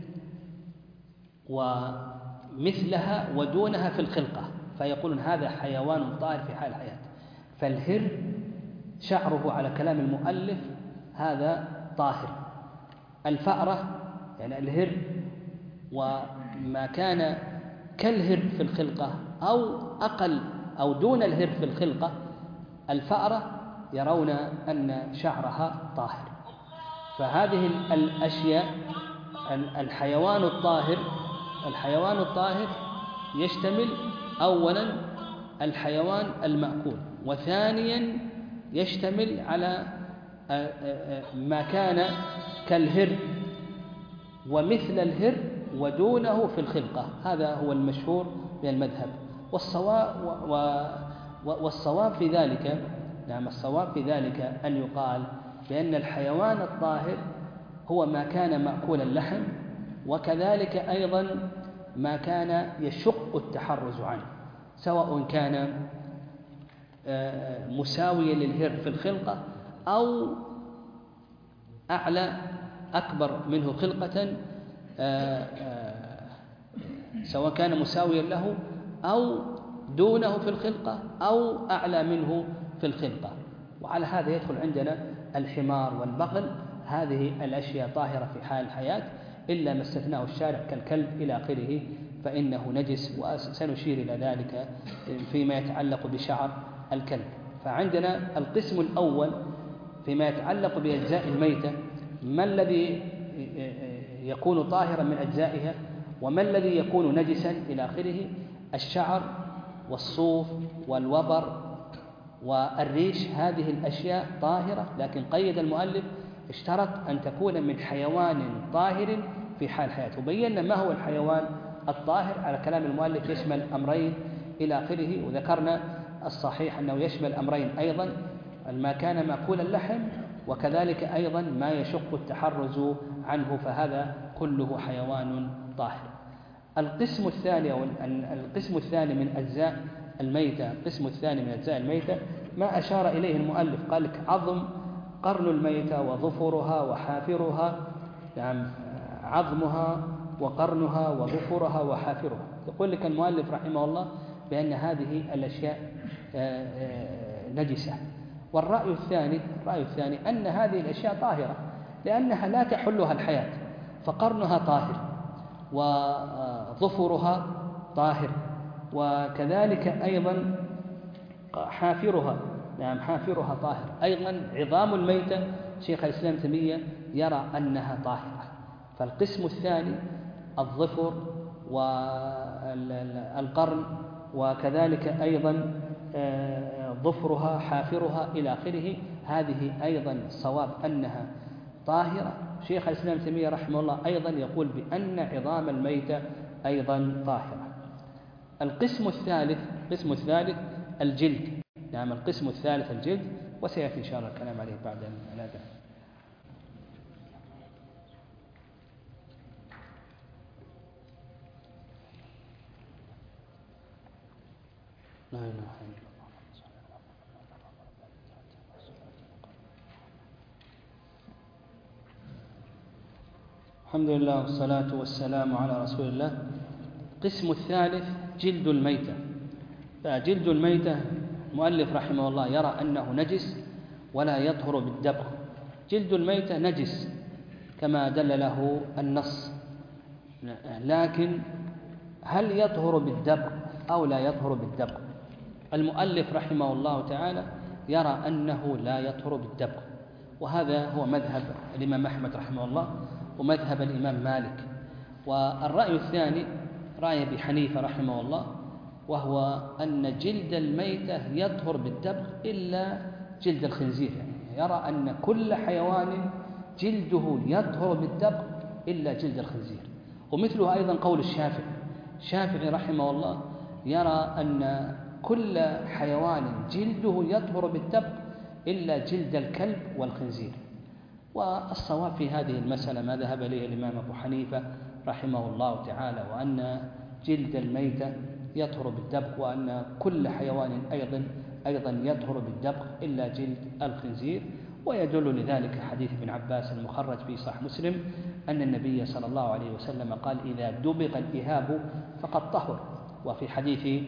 ومثلها ودونها في الخلقة، فيقولون هذا حيوان طاهر في حال الحياة. فالهر شعره على كلام المؤلف هذا طاهر. الفأرة يعني الهر وما كان كالهر في الخلقة أو أقل أو دون الهر في الخلقة، الفأرة يرون أن شعرها طاهر. فهذه الأشياء الحيوان الطاهر يشتمل أولا الحيوان المأكول، وثانيا يشتمل على ما كان كالهر ومثل الهر ودونه في الخلقة. هذا هو المشهور من المذهب. والصواب في ذلك، نعم الصواب في ذلك أن يقال بأن الحيوان الطاهر هو ما كان مأكول اللحم، وكذلك أيضا ما كان يشق التحرز عنه، سواء كان مساويا للهر في الخلقة أو أعلى أكبر منه خلقة، سواء كان مساويا له أو دونه في الخلقة أو أعلى منه في الخلقة. وعلى هذا يدخل عندنا الحمار والبغل، هذه الأشياء طاهرة في حال الحياة إلا ما استثناه الشارع كالكلب إلى آخره فإنه نجس، وسنشير إلى ذلك فيما يتعلق بشعر الكلب. فعندنا القسم الأول فيما يتعلق بأجزاء الميتة، ما الذي يكون طاهرا من أجزائها وما الذي يكون نجسا إلى آخره. الشعر والصوف والوبر والريش، هذه الأشياء طاهرة، لكن قيد المؤلف اشترط أن تكون من حيوان طاهر في حال حياته. وبينا ما هو الحيوان الطاهر على كلام المؤلف، يشمل أمرين إلى آخره، وذكرنا الصحيح أنه يشمل أمرين أيضا، ما كان مأكول اللحم وكذلك أيضا ما يشق التحرز عنه، فهذا كله حيوان طاهر. القسم الثاني من أجزاء الميتة، ما أشار إليه المؤلف، قال لك عظم قرن الميتة وظفرها وحافرها، يعني عظمها وقرنها وظفرها وحافرها. يقول لك المؤلف رحمه الله بأن هذه الأشياء نجسة. والرأي الثاني أن هذه الأشياء طاهرة لأنها لا تحلها الحياة، فقرنها طاهر وظفرها طاهر، وكذلك أيضا حافرها، نعم حافرها طاهر. أيضا عظام الميتة شيخ الإسلام تيمية يرى أنها طاهرة. فالقسم الثاني الظفر والقرن وكذلك أيضا ظفرها حافرها إلى آخره، هذه أيضا الصواب أنها طاهرة. شيخ الإسلام تيمية رحمه الله أيضا يقول بأن عظام الميتة أيضا طاهرة. القسم الثالث الجلد، نعم القسم الثالث الجلد، وسيأتي إن شاء الله الكلام عليه بعد الأذان. لا إله إلا الله. الحمد لله والصلاة والسلام على رسول الله. القسم الثالث جلد الميتة. فجلد الميتة المؤلف رحمه الله يرى أنه نجس ولا يطهر بالدبغ. جلد الميتة نجس كما دل له النص، لكن هل يطهر بالدبغ أو لا يطهر بالدبغ؟ المؤلف رحمه الله تعالى يرى أنه لا يطهر بالدبغ، وهذا هو مذهب الإمام أحمد رحمه الله ومذهب الإمام مالك. والرأي الثاني رأي أبي حنيفة رحمه الله، وهو أن جلد الميتة يطهر بالدبغ إلا جلد الخنزير، يعني يرى أن كل حيوان جلده يطهر بالدبغ إلا جلد الخنزير. ومثله أيضا قول الشافعي رحمه الله يرى أن كل حيوان جلده يطهر بالدبغ إلا جلد الكلب والخنزير. والصواب في هذه المسألة ما ذهب إليه الإمام أبو حنيفة رحمه الله تعالى، وأن جلد الميتة يطهر بالدبغ، وأن كل حيوان أيضا يطهر بالدبغ إلا جلد الخنزير. ويدل لذلك حديث ابن عباس المخرج في صحيح مسلم أن النبي صلى الله عليه وسلم قال: إذا دبغ الإهاب فقد طهر. وفي حديث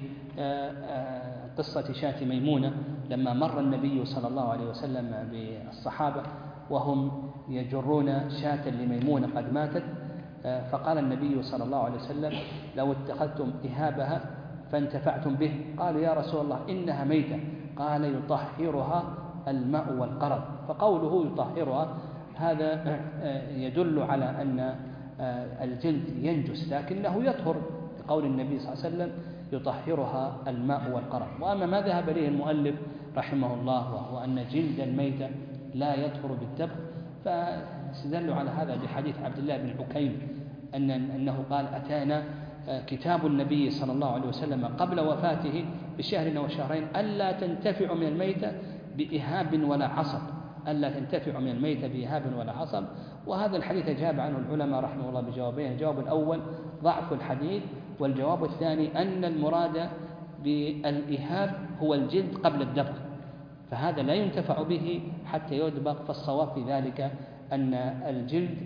قصة شاة ميمونة لما مر النبي صلى الله عليه وسلم بالصحابة وهم يجرون شاة لميمونة قد ماتت، فقال النبي صلى الله عليه وسلم: لو اتخذتم إهابها فانتفعتم به. قالوا: يا رسول الله إنها ميتة. قال: يطهرها الماء والقرض. فقوله يطهرها هذا يدل على أن الجلد ينجس لكنه يطهر، لقول النبي صلى الله عليه وسلم: يطهرها الماء والقرض. وأما ما ذهب إليه المؤلف رحمه الله وهو أن جلد الميتة لا يطهر بالدبغ، فاستدلوا على هذا بحديث عبد الله بن عكيم أنه قال: أتانا كتاب النبي صلى الله عليه وسلم قبل وفاته بشهر وشهرين ألا تنتفع من الميتة بإهاب ولا عصب، ألا تنتفع من الميتة بإهاب ولا عصب. وهذا الحديث أجاب عنه العلماء رحمه الله بجوابين: الجواب الأول ضعف الحديث، والجواب الثاني أن المراد بالإهاب هو الجلد قبل الدبغ، فهذا لا ينتفع به حتى يدبغ. فالصواب في ذلك أن الجلد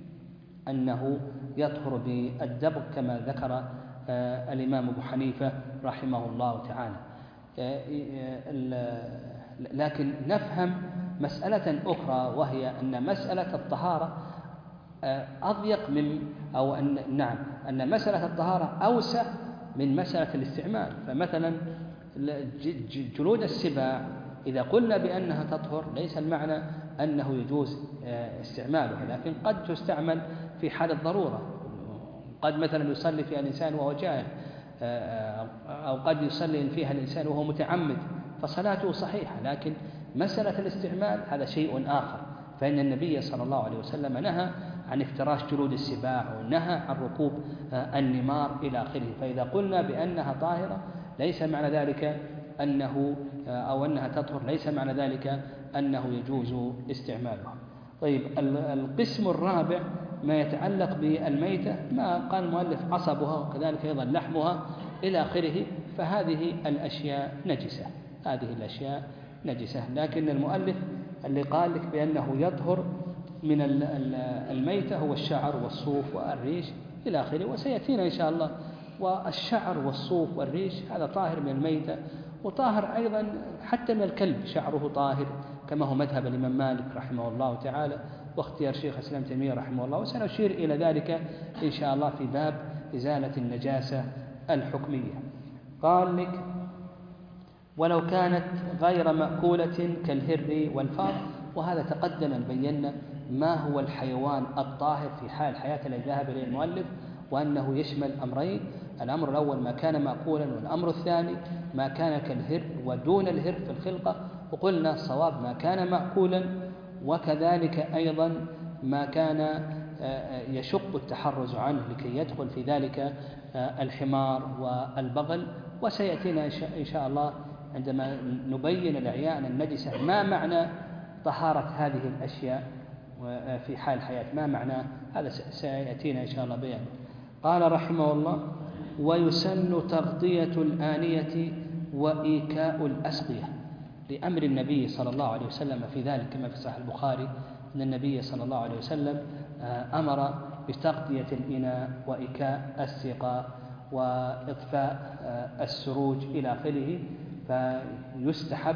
أنه يطهر بالدبغ كما ذكر الإمام أبو حنيفة رحمه الله تعالى. لكن نفهم مسألة أخرى، وهي أن مسألة الطهارة أضيق من أو أن مسألة الطهارة أوسع من مسألة الاستعمال. فمثلا جلود السباع إذا قلنا بأنها تطهر ليس المعنى أنه يجوز استعمالها، لكن قد تستعمل في حال الضرورة. قد مثلا يصلي فيها الإنسان وهو جائع، أو قد يصلي فيها الإنسان وهو متعمد فصلاته صحيحة. لكن مسألة الاستعمال هذا شيء آخر، فإن النبي صلى الله عليه وسلم نهى عن افتراش جلود السباع، ونهى عن ركوب النمار إلى آخره. فإذا قلنا بأنها طاهرة ليس معنى ذلك أنه أو أنها تطهر ليس معنى ذلك أنه يجوز استعمالها. طيب، القسم الرابع ما يتعلق بالميتة، ما قال المؤلف عصبها وكذلك أيضا لحمها إلى آخره، فهذه الأشياء نجسة، هذه الأشياء نجسة. لكن المؤلف اللي قال لك بأنه يطهر من الميتة هو الشعر والصوف والريش إلى آخره، وسيأتينا إن شاء الله. والشعر والصوف والريش هذا طاهر من الميتة، وطاهر أيضا حتى من الكلب، شعره طاهر كما هو مذهب الإمام مالك رحمه الله تعالى واختيار شيخ الإسلام تيمية رحمه الله. وسنشير إلى ذلك إن شاء الله في باب إزالة النجاسة الحكمية. قال لك: ولو كانت غير مأكولة كالهر والفار. وهذا تقدم بينا ما هو الحيوان الطاهر في حال حياة الذي ذهب إليه المؤلف، وأنه يشمل أمرين: الأمر الأول ما كان مأكولا، والأمر الثاني ما كان كالهر ودون الهر في الخلقة. وقلنا الصواب ما كان مأكولا، وكذلك أيضا ما كان يشق التحرز عنه لكي يدخل في ذلك الحمار والبغل. وسيأتينا إن شاء الله عندما نبين الأعيان النجسة ما معنى طهارة هذه الأشياء في حال الحياة، ما معنى هذا سيأتينا إن شاء الله بيان. قال رحمه الله: ويسن تغطية الآنية وإيكاء الأسقية، لأمر النبي صلى الله عليه وسلم في ذلك، كما في صحيح البخاري أن النبي صلى الله عليه وسلم أمر بتغطية الإناء وإيكاء السقاء وإطفاء السروج إلى آخره. فيستحب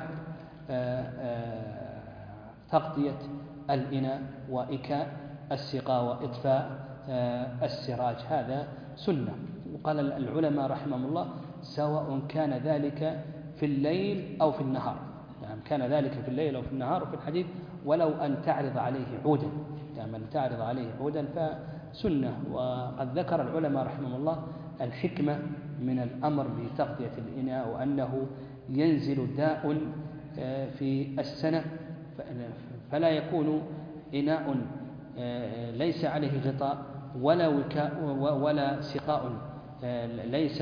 تغطية الإناء وإيكاء السقاء وإطفاء السراج، هذا سنة. وقال العلماء رحمهم الله: سواء كان ذلك في الليل أو في النهار، يعني كان ذلك في الليل أو في النهار. وفي الحديث: ولو أن تعرض عليه عودا، يعني من تعرض عليه عودا فسنة. وقد ذكر العلماء رحمهم الله الحكمة من الأمر بتغطية الإناء، وأنه ينزل داء في السنة فلا يكون إناء ليس عليه غطاء ولا وكاء ولا سقاء ليس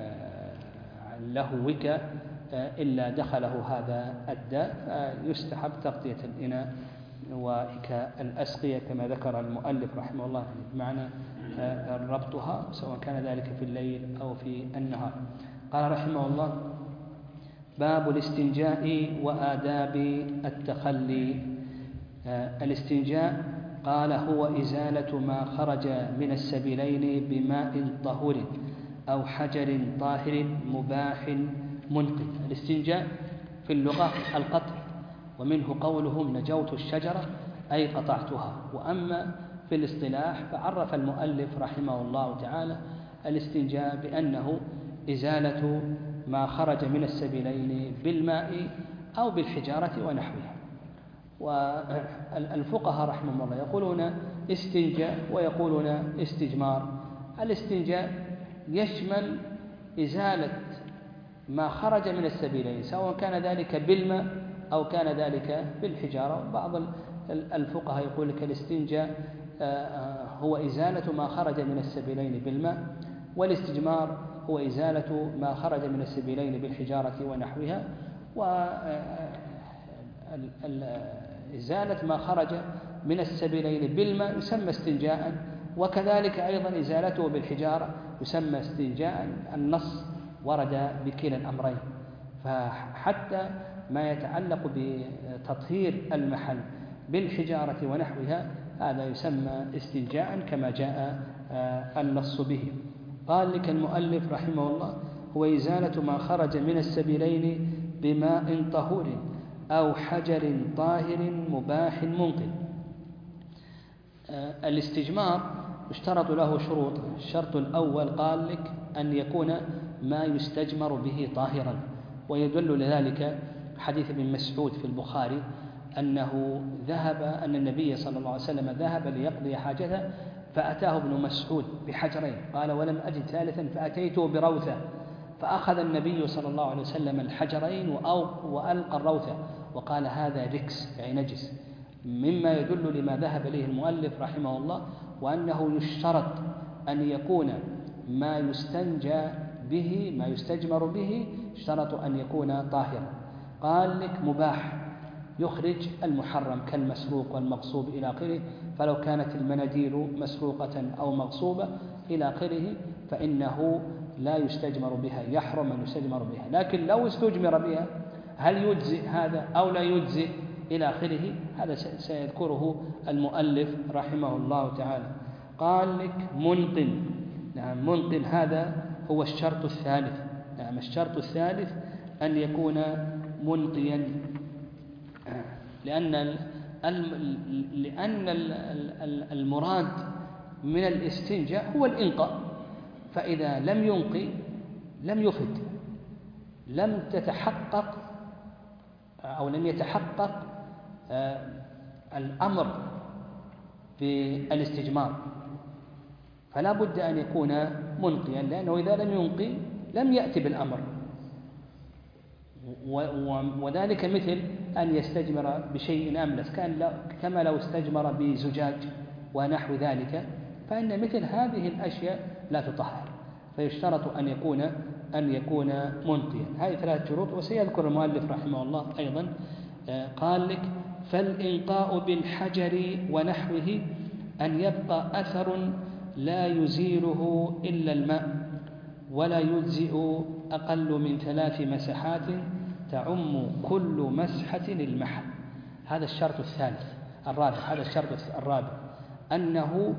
له وكاء إلا دخله هذا الداء، يستحب تغطية الإناء وإكاء الأسقية كما ذكر المؤلف رحمه الله، بمعنى ربطها سواء كان ذلك في الليل أو في النهار. قال رحمه الله: باب الاستنجاء وآداب التخلي. الاستنجاء قال: هو إزالة ما خرج من السبيلين بماء طهور أو حجر طاهر مباح منقذ. الاستنجاء في اللغة القطع، ومنه قولهم نجوت الشجرة أي قطعتها. وأما في الاصطلاح فعرف المؤلف رحمه الله تعالى الاستنجاء بأنه إزالة ما خرج من السبيلين بالماء أو بالحجارة ونحوها. والفقهاء رحمهم الله يقولون استنجاء ويقولون استجمار. الاستنجاء يشمل إزالة ما خرج من السبيلين سواء كان ذلك بالماء أو كان ذلك بالحجارة. بعض الفقهاء يقول لك الاستنجاء هو إزالة ما خرج من السبيلين بالماء، والاستجمار هو إزالة ما خرج من السبيلين بالحجارة ونحوها. وإزالة ما خرج من السبيلين بالماء يسمى استنجاء، وكذلك أيضا إزالته بالحجارة يسمى استنجاء. النص ورد بكلا الأمرين، فحتى ما يتعلق بتطهير المحل بالحجارة ونحوها هذا يسمى استنجاء كما جاء النص به. قال لك المؤلف رحمه الله: هو إزالة ما خرج من السبيلين بماء طهور أو حجر طاهر مباح منقذ. الاستجمار يشترط له شروط. الشرط الأول قال لك أن يكون ما يستجمر به طاهرا، ويدل لذلك حديث ابن مسعود في البخاري أن النبي صلى الله عليه وسلم ذهب ليقضي حاجته فأتاه ابن مسعود بحجرين، قال: ولم أجد ثالثا فأتيته بروثة، فأخذ النبي صلى الله عليه وسلم الحجرين وألقى الروثة وقال: هذا ركس أي نجس، مما يدل لما ذهب إليه المؤلف رحمه الله، وأنه يشترط أن يكون ما يستنجى به ما يستجمر به اشترط أن يكون طاهرا. قال لك مباح يخرج المحرم كالمسروق والمغصوب إلى آخره، فلو كانت المناديل مسروقة أو مغصوبة إلى آخره فإنه لا يستجمر بها، يحرم أن يستجمر بها. لكن لو استجمر بها هل يجزئ هذا أو لا يجزئ إلى آخره، هذا سيذكره المؤلف رحمه الله تعالى. قال لك منقن. نعم، منقن هذا هو الشرط الثالث. نعم، الشرط الثالث أن يكون منقيا، لأن المراد من الاستنجاء هو الإنقاء، فإذا لم ينقي لم يفد، لم يتحقق الأمر بالاستجمار، فلا بد أن يكون منقيا، لأنه إذا لم ينقي لم يأتي بالأمر. وذلك مثل أن يستجمر بشيء أملس كما لو استجمر بزجاج ونحو ذلك، فإن مثل هذه الأشياء لا تطهر، فيشترط أن يكون منقيا. هذه 3 شروط، وسيذكر المؤلف رحمه الله أيضا. قال لك: فالإنقاء بالحجر ونحوه أن يبقى أثر لا يزيله إلا الماء، ولا يجزئ أقل من 3 مسحات تعم كل مسحة المحل. هذا الشرط الرابع. هذا الشرط الرابع أنه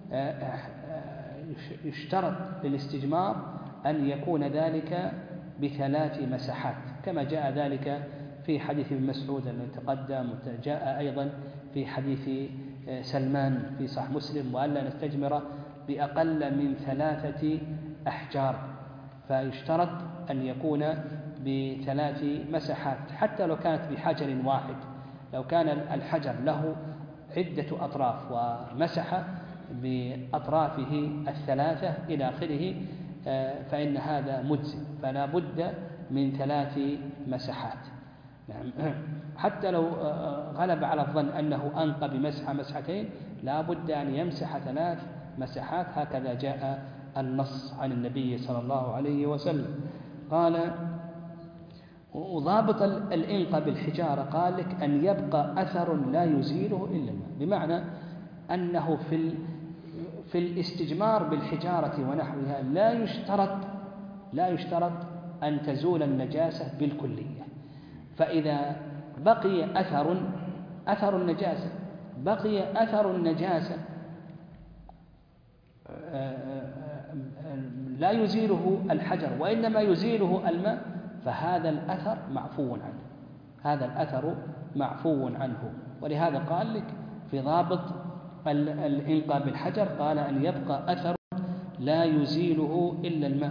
يشترط للاستجمار أن يكون ذلك ب3 مسحات، كما جاء ذلك في حديث ابن مسعود الذي تقدم، وجاء أيضا في حديث سلمان في صحيح مسلم: وألا نستجمر بأقل من 3 أحجار. فيشترط أن يكون ب3 مسحات، حتى لو كانت بحجر واحد، لو كان الحجر له عدة أطراف ومسح بأطرافه الثلاثة إلى آخره فإن هذا مجزي، فلا بد من 3 مسحات. نعم. حتى لو غلب على الظن أنه أنقى مسحتين لا بد أن يمسح 3 مسحات، هكذا جاء النص عن النبي صلى الله عليه وسلم. قال وضابط الإنقى بالحجارة قال لك أن يبقى أثر لا يزيله إلا الماء، بمعنى أنه في الاستجمار بالحجارة ونحوها لا يشترط أن تزول النجاسة بالكلية، فإذا بقي أثر النجاسة لا يزيله الحجر وإنما يزيله الماء، فهذا الأثر معفو عنه. ولهذا قال لك في ضابط الإنقاء بالحجر قال أن يبقى أثر لا يزيله إلا الماء.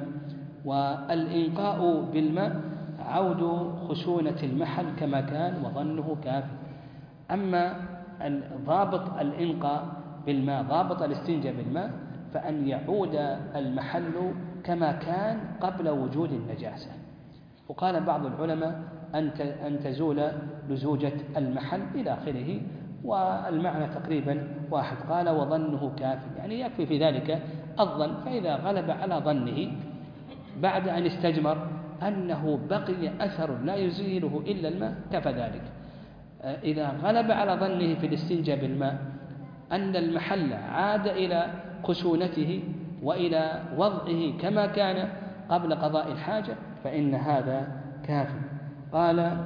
والإنقاء بالماء عود خشونة المحل كما كان وظنه كافٍ. أما ضابط الإنقاء بالماء، ضابط الاستنجاء بالماء، فأن يعود المحل كما كان قبل وجود النجاسة. وقال بعض العلماء أن تزول لزوجة المحل إلى آخره، والمعنى تقريبا واحد. قال وظنه كافٍ، يعني يكفي في ذلك الظن، فإذا غلب على ظنه بعد أن استجمر أنه بقي أثر لا يزيله إلا الماء كفى ذلك. إذا غلب على ظنه في الاستنجاء بالماء أن المحل عاد إلى خشونته وإلى وضعه كما كان قبل قضاء الحاجة فإن هذا كاف. قال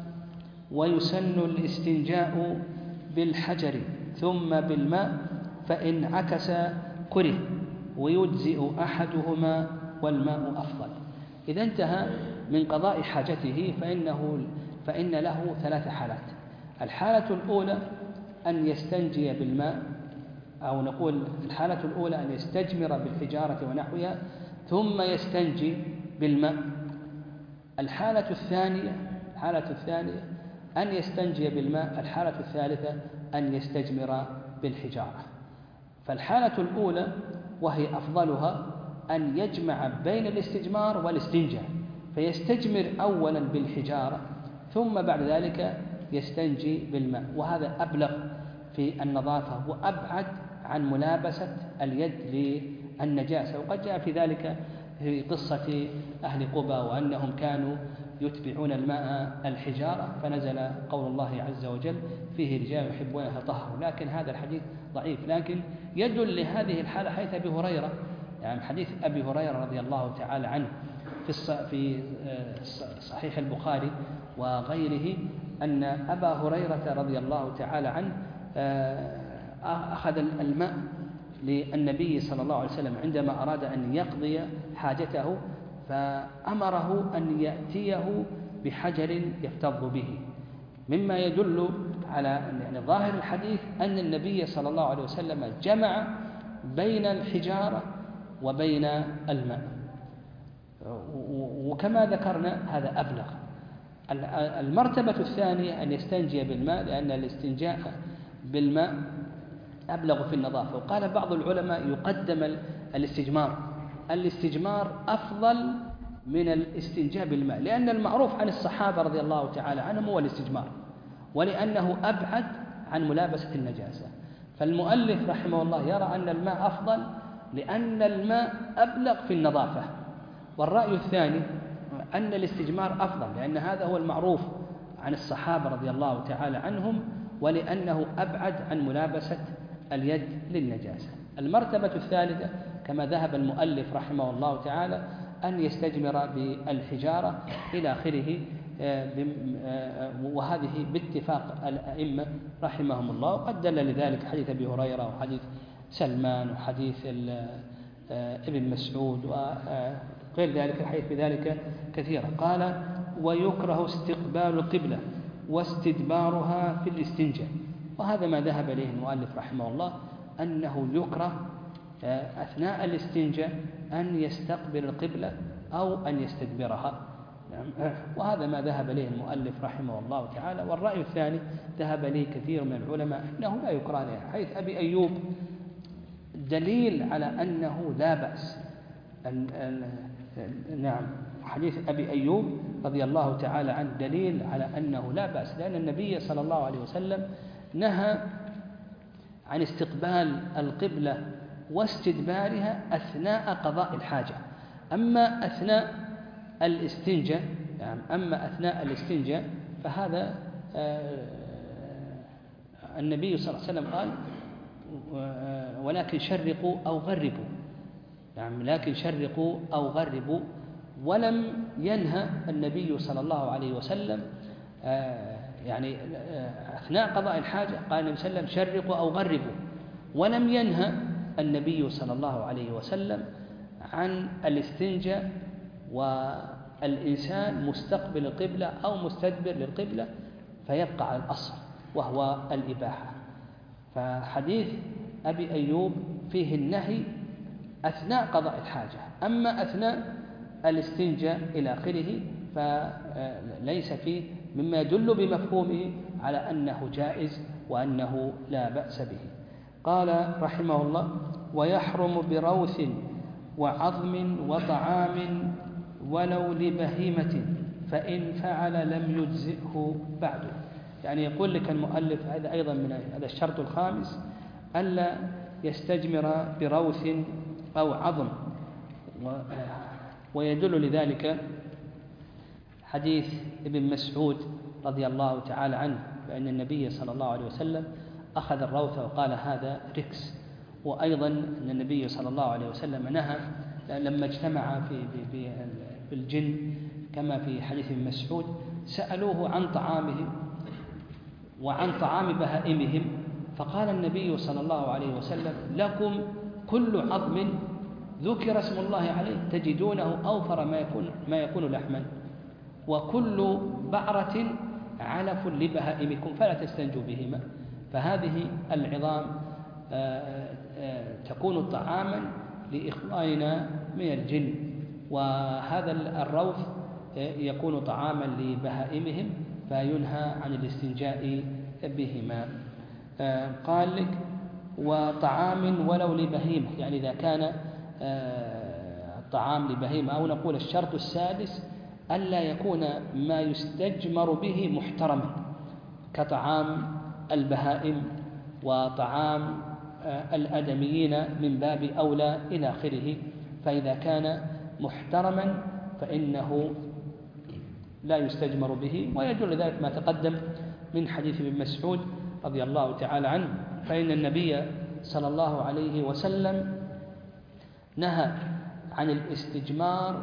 ويسن الاستنجاء بالحجر ثم بالماء فإن عكس كره ويجزئ أحدهما والماء أفضل. إذا انتهى من قضاء حاجته فإن له 3 حالات. الحالة الأولى أن يستنجي بالماء، أو نقول الحالة الأولى أن يستجمر بالحجارة ونحوها ثم يستنجي بالماء. الحالة الثانية أن يستنجي بالماء. الحالة الثالثة أن يستجمر بالحجارة. فالحالة الأولى وهي أفضلها أن يجمع بين الاستجمار والاستنجاء، فيستجمر أولا بالحجارة ثم بعد ذلك يستنجي بالماء، وهذا أبلغ في النظافة وأبعد عن ملابسة اليد للنجاسة. وقد جاء في ذلك في قصة أهل قبى وأنهم كانوا يتبعون الماء الحجارة، فنزل قول الله عز وجل فيه رجال يحبون أن يتطهروا. لكن هذا الحديث ضعيف، لكن يدل لهذه الحالة حيث أبي هريرة، يعني حديث أبي هريرة رضي الله تعالى عنه في صحيح البخاري وغيره أن أبا هريرة رضي الله تعالى عنه أخذ الماء للنبي صلى الله عليه وسلم عندما أراد أن يقضي حاجته، فأمره أن يأتيه بحجر يفتض به، مما يدل على يعني ظاهر الحديث أن النبي صلى الله عليه وسلم جمع بين الحجارة وبين الماء. وكما ذكرنا هذا أبلغ. المرتبة الثانية أن يستنجي بالماء، لأن الاستنجاء بالماء أبلغ في النظافة. وقال بعض العلماء يقدم الاستجمار أفضل من الاستنجاء بالماء، لأن المعروف عن الصحابة رضي الله تعالى عنهم هو الاستجمار، ولأنه أبعد عن ملابسة النجاسة. فالمؤلف رحمه الله يرى أن الماء أفضل لأن الماء أبلغ في النظافة. والرأي الثاني أن الاستجمار أفضل لأن هذا هو المعروف عن الصحابة رضي الله تعالى عنهم، ولأنه أبعد عن ملابسة اليد للنجاسة. المرتبة الثالثة كما ذهب المؤلف رحمه الله تعالى أن يستجمر بالحجارة إلى آخره، وهذه باتفاق الأئمة رحمهم الله. وقد دل لذلك حديث أبي هريرة وحديث سلمان وحديث ابن مسعود وغير ذلك الحديث بذلك كثيرا. قال ويكره استقبال القبلة واستدبارها في الاستنجاء. وهذا ما ذهب إليه المؤلف رحمه الله، أنه يكره أثناء الاستنجاء أن يستقبل القبلة أو أن يستدبرها. وهذا ما ذهب إليه المؤلف رحمه الله تعالى. والرأي الثاني ذهب إليه كثير من العلماء أنه لا يكره عليها، حيث أبي أيوب دليل على أنه لا بأس. نعم، حديث أبي أيوب رضي الله تعالى عنه دليل على أنه لا بأس، لأن النبي صلى الله عليه وسلم نهى عن استقبال القبلة واستدبارها أثناء قضاء الحاجة. أما أثناء الاستنجاء فهذا النبي صلى الله عليه وسلم قال ولكن شرقوا أو غربوا، لكن شرقوا أو غربوا، ولم ينهى النبي صلى الله عليه وسلم أثناء قضاء الحاجة قال النبي صلى الله عليه وسلم شرقوا أو غربوا، ولم ينهى النبي صلى الله عليه وسلم عن الاستنجاء والإنسان مستقبل القبلة أو مستدبر للقبلة، فيبقى على الأصل وهو الإباحة. فحديث أبي أيوب فيه النهي أثناء قضاء الحاجة، أما أثناء الاستنجاء إلى آخره فليس فيه مما يدل بمفهومه على أنه جائز وأنه لا بأس به. قال رحمه الله: ويحرم بروث وعظم وطعام ولو لبهيمة فإن فعل لم يجزئه بعد. يقول لك المؤلف هذا أيضا من هذا الشرط الخامس، ألا يستجمر بروث أو عظم، ويدل لذلك حديث ابن مسعود رضي الله تعالى عنه بأن النبي صلى الله عليه وسلم أخذ الروث وقال هذا ركس. وأيضا أن النبي صلى الله عليه وسلم نهى لما اجتمع في الجن كما في حديث ابن مسعود سألوه عن طعامهم وعن طعام بهائمهم، فقال النبي صلى الله عليه وسلم: لكم كل عظم ذكر اسم الله عليه تجدونه أوفر ما يكون لحما، وكل بعرة علف لبهائمكم فلا تستنجوا بهما. فهذه العظام تكون طعاما لإخواننا من الجن، وهذا الروث يكون طعاما لبهائمهم فينهى عن الاستنجاء بهما. قال لك: وطعام ولو لبهيمة، إذا كان الطعام لبهيمة، أو نقول الشرط السادس ألا يكون ما يستجمر به محترما كطعام البهائم وطعام الآدميين من باب أولى إلى آخره. فإذا كان محترما فإنه لا يستجمر به، ويدل ذلك ما تقدم من حديث ابن مسعود رضي الله تعالى عنه، فإن النبي صلى الله عليه وسلم نهى عن الاستجمار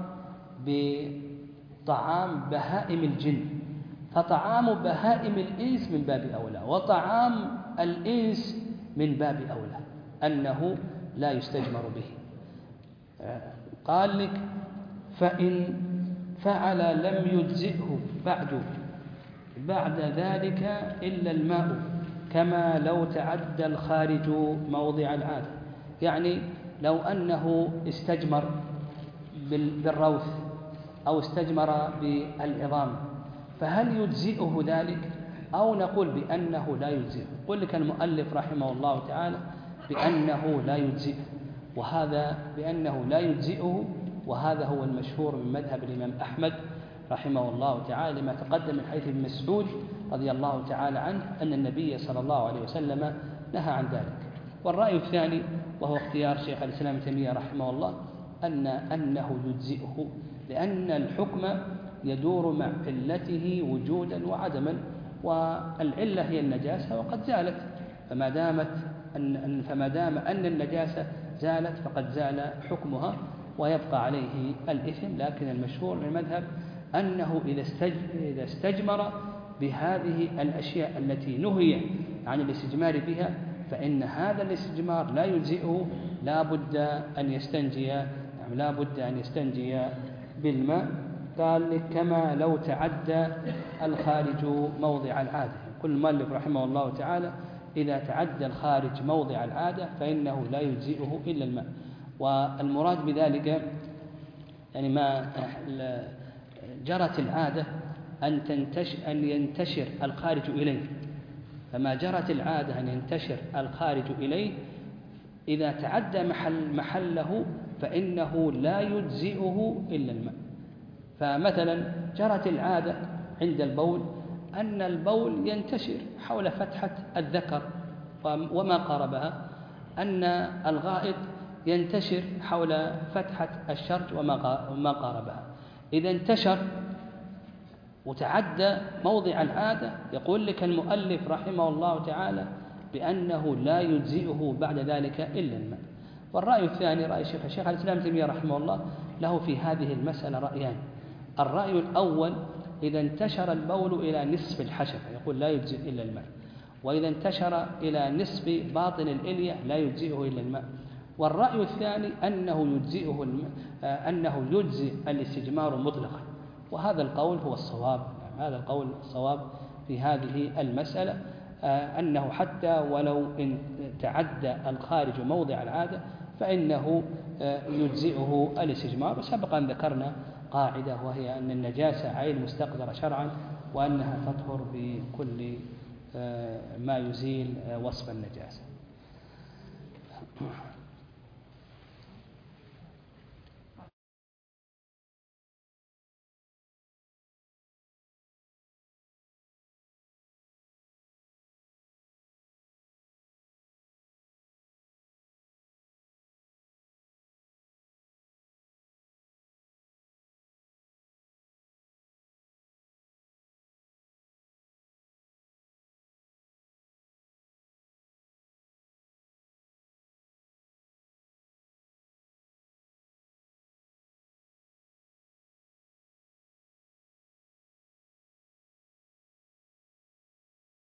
بطعام بهائم الجن، فطعام بهائم الإنس من باب أولى، وطعام الإنس من باب أولى أنه لا يستجمر به. قال لك: فإن فعل لم يجزئه بعد ذلك إلا الماء كما لو تعدى الخارج موضع العادة. لو أنه استجمر بالروث أو استجمر بالعظام فهل يجزئه ذلك، أو نقول بأنه لا يجزئه؟ يقول لك المؤلف رحمه الله تعالى بأنه لا يجزئه، وهذا بأنه لا يجزئه، وهذا هو المشهور من مذهب الإمام أحمد رحمه الله تعالى، لما تقدم من حديث ابن مسعود رضي الله تعالى عنه أن النبي صلى الله عليه وسلم نهى عن ذلك. والرأي الثاني وهو اختيار شيخ الإسلام ابن تيمية رحمه الله أنه يجزئه، لأن الحكم يدور مع علته وجودا وعدما، والعلة هي النجاسة وقد زالت، فما دام أن النجاسة زالت فقد زال حكمها ويبقى عليه الإثم. لكن المشهور من المذهب أنه إذا استجمر بهذه الأشياء التي نهي عن الاستجمار بها فإن هذا الاستجمار لا يجزئه، لا بد أن يستنجي بالماء. قال لك: كما لو تعدى الخارج موضع العادة. كل المؤلف رحمه الله تعالى إذا تعدى الخارج موضع العادة فإنه لا يجزئه إلا الماء. والمراد بذلك ما جرت العادة أن ينتشر الخارج إليه، فما جرت العادة أن ينتشر الخارج إليه إذا تعدى محله فإنه لا يجزئه إلا الماء. فمثلا جرت العادة عند البول أن البول ينتشر حول فتحة الذكر وما قاربها، أن الغائط ينتشر حول فتحة الشرج وما قاربها. إذا انتشر وتعدى موضع العادة يقول لك المؤلف رحمه الله تعالى بأنه لا يجزئه بعد ذلك إلا الماء. والرأي الثاني رأي شيخ الإسلام تيمية رحمه الله له في هذه المسألة رأيان. الرأي الأول إذا انتشر البول إلى نصف الحشفة يقول لا يجزئ إلا الماء، وإذا انتشر إلى نصف باطن الإلية لا يجزئه إلا الماء. والرأي الثاني أنه يجزئ الاستجمار مطلقا، وهذا القول هو الصواب. هذا القول الصواب في هذه المسألة، أنه حتى ولو إن تعدى الخارج موضع العادة فإنه يجزئه الاستجمار. وسبق أن ذكرنا قاعدة وهي أن النجاسة عين مستقدرة شرعا، وأنها تطهر بكل ما يزيل وصف النجاسة.